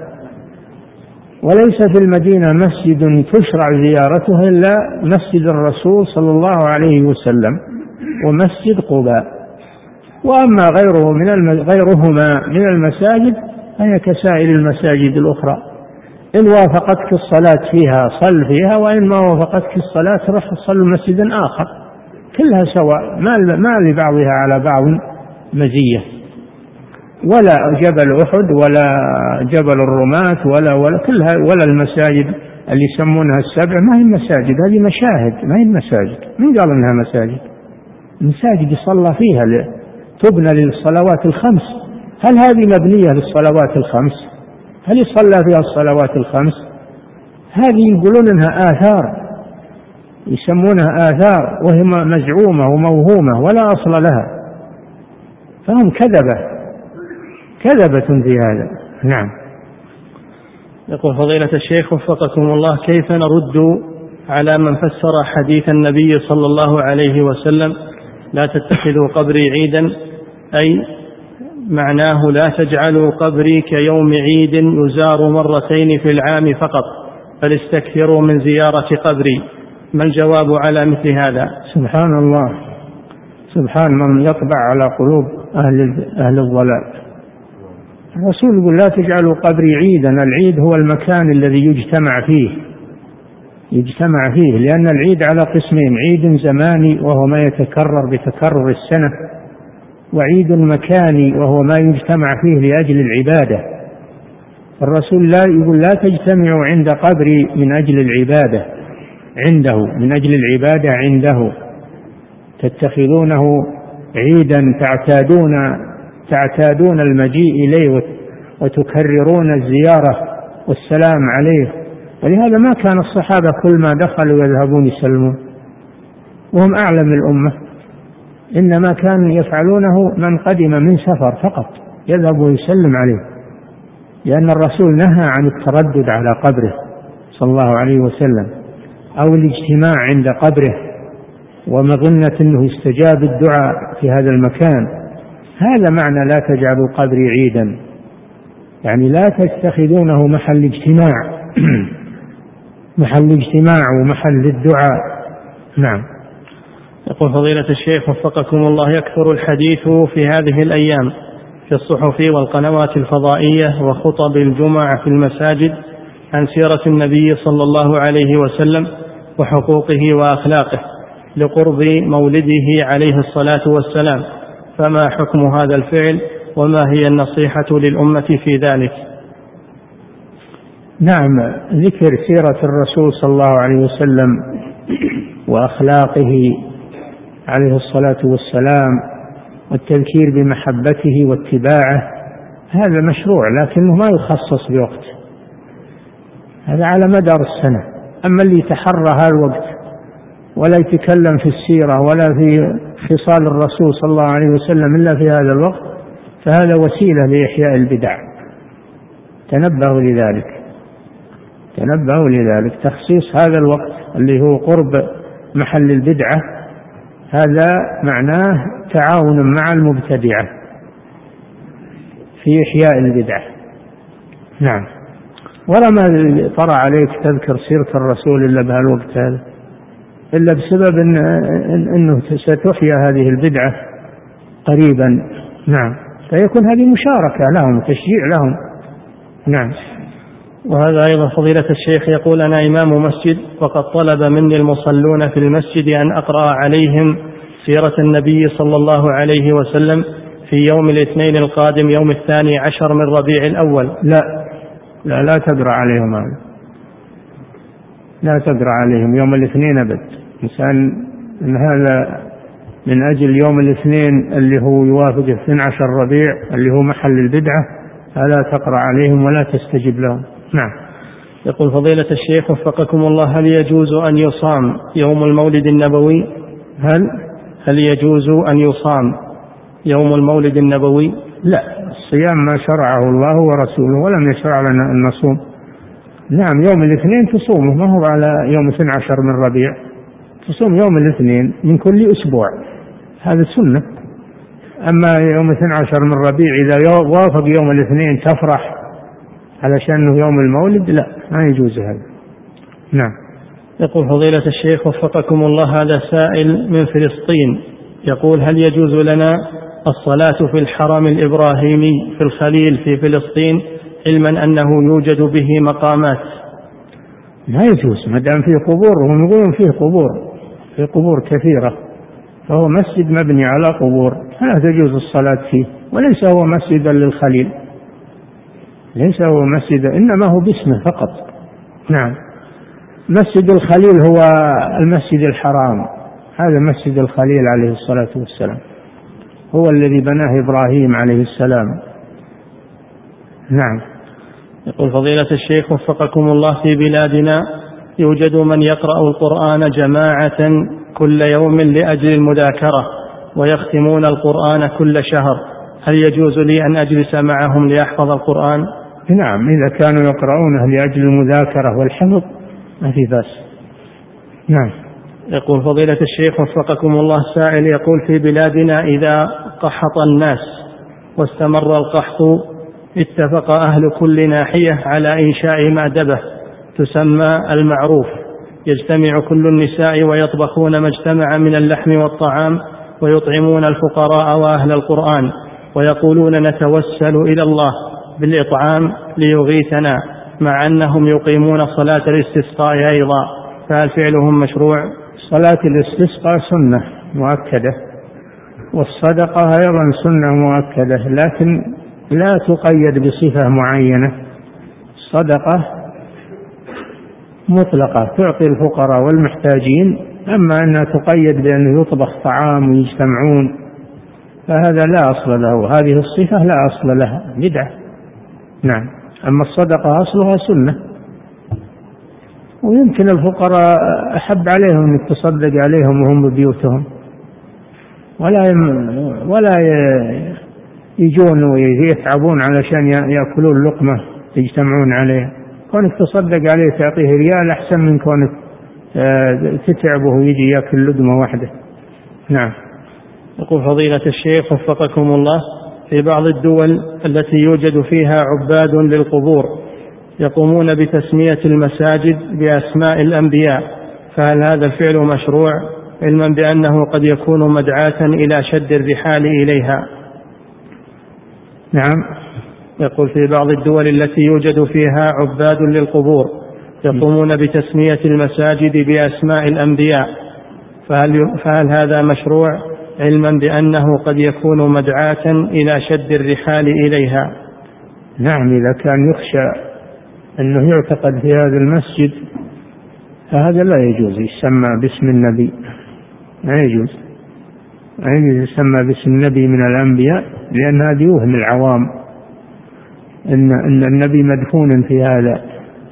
وليس في المدينة مسجد تشرع زيارته إلا مسجد الرسول صلى الله عليه وسلم ومسجد قباء. وأما غيرهما من المساجد فهي كسائر المساجد الأخرى، إن وافقتك الصلاة فيها صل فيها، وإن ما وافقتك الصلاة رح تصل مسجد آخر، كلها سواء، ما لبعضها على بعض مزية. ولا جبل أحد ولا جبل الرماة ولا المساجد اللي يسمونها 7 ما هي مساجد، هذه مشاهد ما هي مساجد. من قال إنها مساجد؟ مساجد يصلى فيها، تبنى للصلوات الخمس. هل هذه مبنية للصلوات الخمس؟ هل يصلى فيها الصلوات الخمس؟ هذه يقولون إنها آثار، يسمونها آثار، وهي مزعومة وموهومة ولا أصل لها، فهم كذبة في هذا. نعم. يقول فضيلة الشيخ وفقكم الله: كيف نرد على من فسر حديث النبي صلى الله عليه وسلم: لا تتخذوا قبري عيدا، أي معناه لا تجعلوا قبري كيوم عيد يزار مرتين في العام فقط، بل استكثروا من زيارة قبري. ما الجواب على مثل هذا؟ سبحان الله، سبحان من يطبع على قلوب أهل الضلال. الرسول يقول: لا تجعلوا قبري عيدا. العيد هو المكان الذي يجتمع فيه، لأن العيد على قسمين: عيد زماني وهو ما يتكرر بتكرر السنة، وعيد مكاني وهو ما يجتمع فيه لأجل العبادة. الرسول يقول: لا تجتمعوا عند قبري من أجل العبادة عنده، تتخذونه عيدا تعتادون المجيء إليه وتكررون الزيارة والسلام عليه. ولهذا ما كان الصحابة كل ما دخلوا يذهبون يسلمون وهم أعلم الأمة، إنما كانوا يفعلونه من قدم من سفر فقط يذهب ويسلم عليه، لأن الرسول نهى عن التردد على قبره صلى الله عليه وسلم أو الاجتماع عند قبره ومظنة أنه يستجاب الدعاء في هذا المكان. هذا معنى لا تجعلوا قبري عيدا، يعني لا تتخذونه محل اجتماع ومحل الدعاء. نعم. يقول فضيلة الشيخ وفقكم الله: يكثر الحديث في هذه الأيام في الصحف والقنوات الفضائية وخطب الجمعة في المساجد عن سيرة النبي صلى الله عليه وسلم وحقوقه وأخلاقه لقرب مولده عليه الصلاة والسلام، فما حكم هذا الفعل وما هي النصيحة للأمة في ذلك؟ نعم، ذكر سيرة الرسول صلى الله عليه وسلم وأخلاقه عليه الصلاة والسلام والتذكير بمحبته واتباعه هذا مشروع، لكنه ما يخصص بوقت، هذا على مدار السنة. أما اللي يتحرى هذا الوقت ولا يتكلم في السيرة ولا في خصال الرسول صلى الله عليه وسلم إلا في هذا الوقت، فهذا وسيلة لإحياء البدع. تنبهوا لذلك. تخصيص هذا الوقت اللي هو قرب محل البدعة هذا معناه تعاون مع المبتدعة في إحياء البدعة. نعم. ولا ما طرأ عليك تذكر سيرة الرسول إلا بهالوقت هذا، إلا بسبب أنه ستحيا هذه البدعة قريبا. نعم. فيكون هذه مشاركة لهم وتشجيع لهم. نعم. وهذا أيضا فضيلة الشيخ يقول: أنا إمام مسجد وقد طلب مني المصلون في المسجد أن أقرأ عليهم سيرة النبي صلى الله عليه وسلم في يوم الاثنين القادم يوم 12 من ربيع الأول. لا تقرأ عليهم هذا، لا تقرأ عليهم يوم الاثنين أبد. إنسان إن هذا من أجل يوم الاثنين اللي هو يوافق 12 ربيع اللي هو محل البدعة، فلا تقرأ عليهم ولا تستجب لهم. نعم. يقول: فضيلة الشيخ وفقكم الله، هل يجوز أن يصام يوم المولد النبوي؟ هل يجوز أن يصام يوم المولد النبوي؟ لا، الصيام ما شرعه الله ورسوله ولم يشرع لنا أن نصوم. نعم، يوم الاثنين تصومه، ما هو على يوم 12 من ربيع، تصوم يوم الاثنين من كل أسبوع، هذا سنة. أما يوم 12 من ربيع إذا وافق يوم الاثنين تفرح علشان يوم المولد، لا، ما يجوز هذا. نعم. يقول: فضيلة الشيخ وفقكم الله، هذا سائل من فلسطين يقول: هل يجوز لنا الصلاة في الحرم الإبراهيمي في الخليل في فلسطين علما أنه يوجد به مقامات؟ لا يجوز، ما دام فيه قبور، وهم يقولون فيه قبور كثيرة، فهو مسجد مبني على قبور، فلا تجوز الصلاة فيه، وليس هو مسجدا للخليل، ليس هو مسجد، إنما هو باسمه فقط. نعم. مسجد الخليل هو المسجد الحرام، هذا مسجد الخليل عليه الصلاة والسلام، هو الذي بناه إبراهيم عليه السلام. نعم. يقول: فضيلة الشيخ وفقكم الله، في بلادنا يوجد من يقرأ القرآن جماعة كل يوم لأجل المذاكرة، ويختمون القرآن كل شهر، هل يجوز لي أن أجلس معهم لأحفظ القرآن؟ نعم، إذا كانوا يقرؤونه لأجل المذاكرة والحفظ ما في بأس. نعم. يقول: فضيلة الشيخ وفقكم الله، سائل يقول: في بلادنا إذا قحط الناس واستمر القحط اتفق أهل كل ناحية على إنشاء مأدبة تسمى المعروف، يجتمع كل النساء ويطبخون ما اجتمع من اللحم والطعام ويطعمون الفقراء وأهل القرآن، ويقولون نتوسل إلى الله بالإطعام ليغيثنا، مع أنهم يقيمون صلاة الاستسقاء أيضا، فهل فعلهم مشروع؟ صلاة الاستسقاء سنة مؤكدة، والصدقة أيضا سنة مؤكدة، لكن لا تقيد بصفة معينة. الصدقة مطلقة تعطي الفقراء والمحتاجين، أما أنها تقيد بأنه يطبخ طعام ويجتمعون فهذا لا أصل له، هذه الصفة لا أصل لها، بدعة. نعم. أما الصدقة أصلها سنة، ويمكن الفقراء أحب عليهم أن تصدق عليهم وهم ببيوتهم، ولا يجون ويتعبون علشان يأكلون لقمة يجتمعون عليها. كونك تصدق عليه تعطيه ريال أحسن من كونك تتعبه ويجي يأكل لقمة واحدة. نعم. يقول: فضيلة الشيخ وفقكم الله، في بعض الدول التي يوجد فيها عباد للقبور يقومون بتسمية المساجد بأسماء الأنبياء، فهل هذا الفعل مشروع علما بأنه قد يكون مدعاة إلى شد الرحال إليها؟ نعم. يقول: في بعض الدول التي يوجد فيها عباد للقبور يقومون بتسمية المساجد بأسماء الأنبياء، فهل هذا مشروع علما بأنه قد يكون مدعاة إلى شد الرحال إليها؟ نعم، إذا كان يخشى أنه يعتقد في هذا المسجد فهذا لا يجوز يسمى باسم النبي، لا يجوز يسمى باسم النبي من الأنبياء، لأن هذا يوهم العوام أن النبي مدفون في هذا.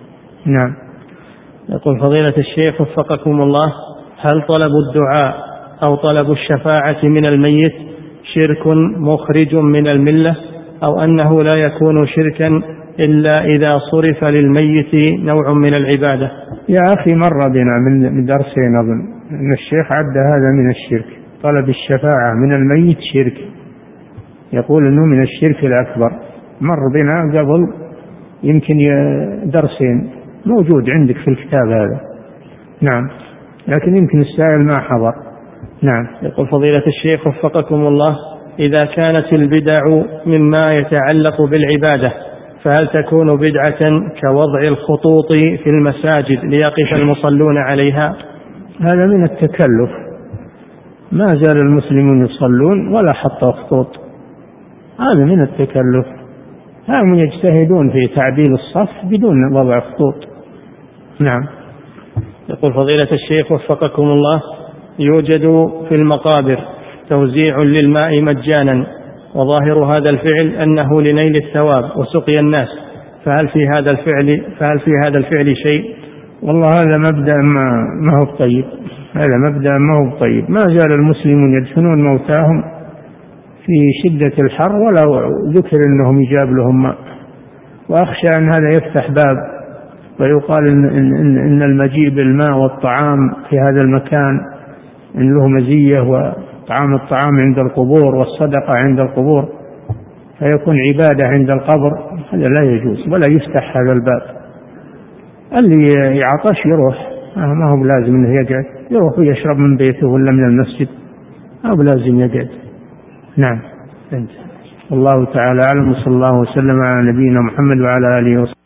نعم. يقول: فضيلة الشيخ وفقكم الله، هل طلب الدعاء أو طلب الشفاعة من الميت شرك مخرج من الملة، أو أنه لا يكون شركا إلا إذا صرف للميت نوع من العبادة؟ يا أخي مر بنا من درسين أظن أن الشيخ عد هذا من الشرك، طلب الشفاعة من الميت شرك، يقول أنه من الشرك الأكبر، مر بنا قبل يمكن درسين، موجود عندك في الكتاب هذا. نعم، لكن يمكن السائل ما حضر. نعم. يقول فضيلة الشيخ وفقكم الله: إذا كانت البدع مما يتعلق بالعبادة فهل تكون بدعة كوضع الخطوط في المساجد ليقف المصلون عليها؟ هذا من التكلف، ما زال المسلمون يصلون ولا حطوا خطوط، هذا من التكلف، هم يجتهدون في تعديل الصف بدون وضع خطوط. نعم. يقول فضيلة الشيخ وفقكم الله: يوجد في المقابر توزيع للماء مجانا، وظاهر هذا الفعل أنه لنيل الثواب وسقي الناس، فهل في هذا الفعل شيء؟ والله هذا مبدأ ما هو طيب، هذا مبدأ ما هو طيب. ما زال المسلمون يدفنون موتاهم في شدة الحر ولا ذكر أنهم يجاب لهم ماء، وأخشى أن هذا يفتح باب ويقال إن المجيء بالماء والطعام في هذا المكان إن له مزية، وطعام الطعام عند القبور والصدقة عند القبور، فيكون عبادة عند القبر، هذا لا يجوز ولا يفتح هذا الباب. اللي يعطش يروح، ما هو لازم انه يقعد، يروح ويشرب من بيته ولا من المسجد، ما هو لازم يقعد. نعم. الله تعالى أعلم، وصلى الله وسلم على نبينا محمد وعلى آله وصحبه.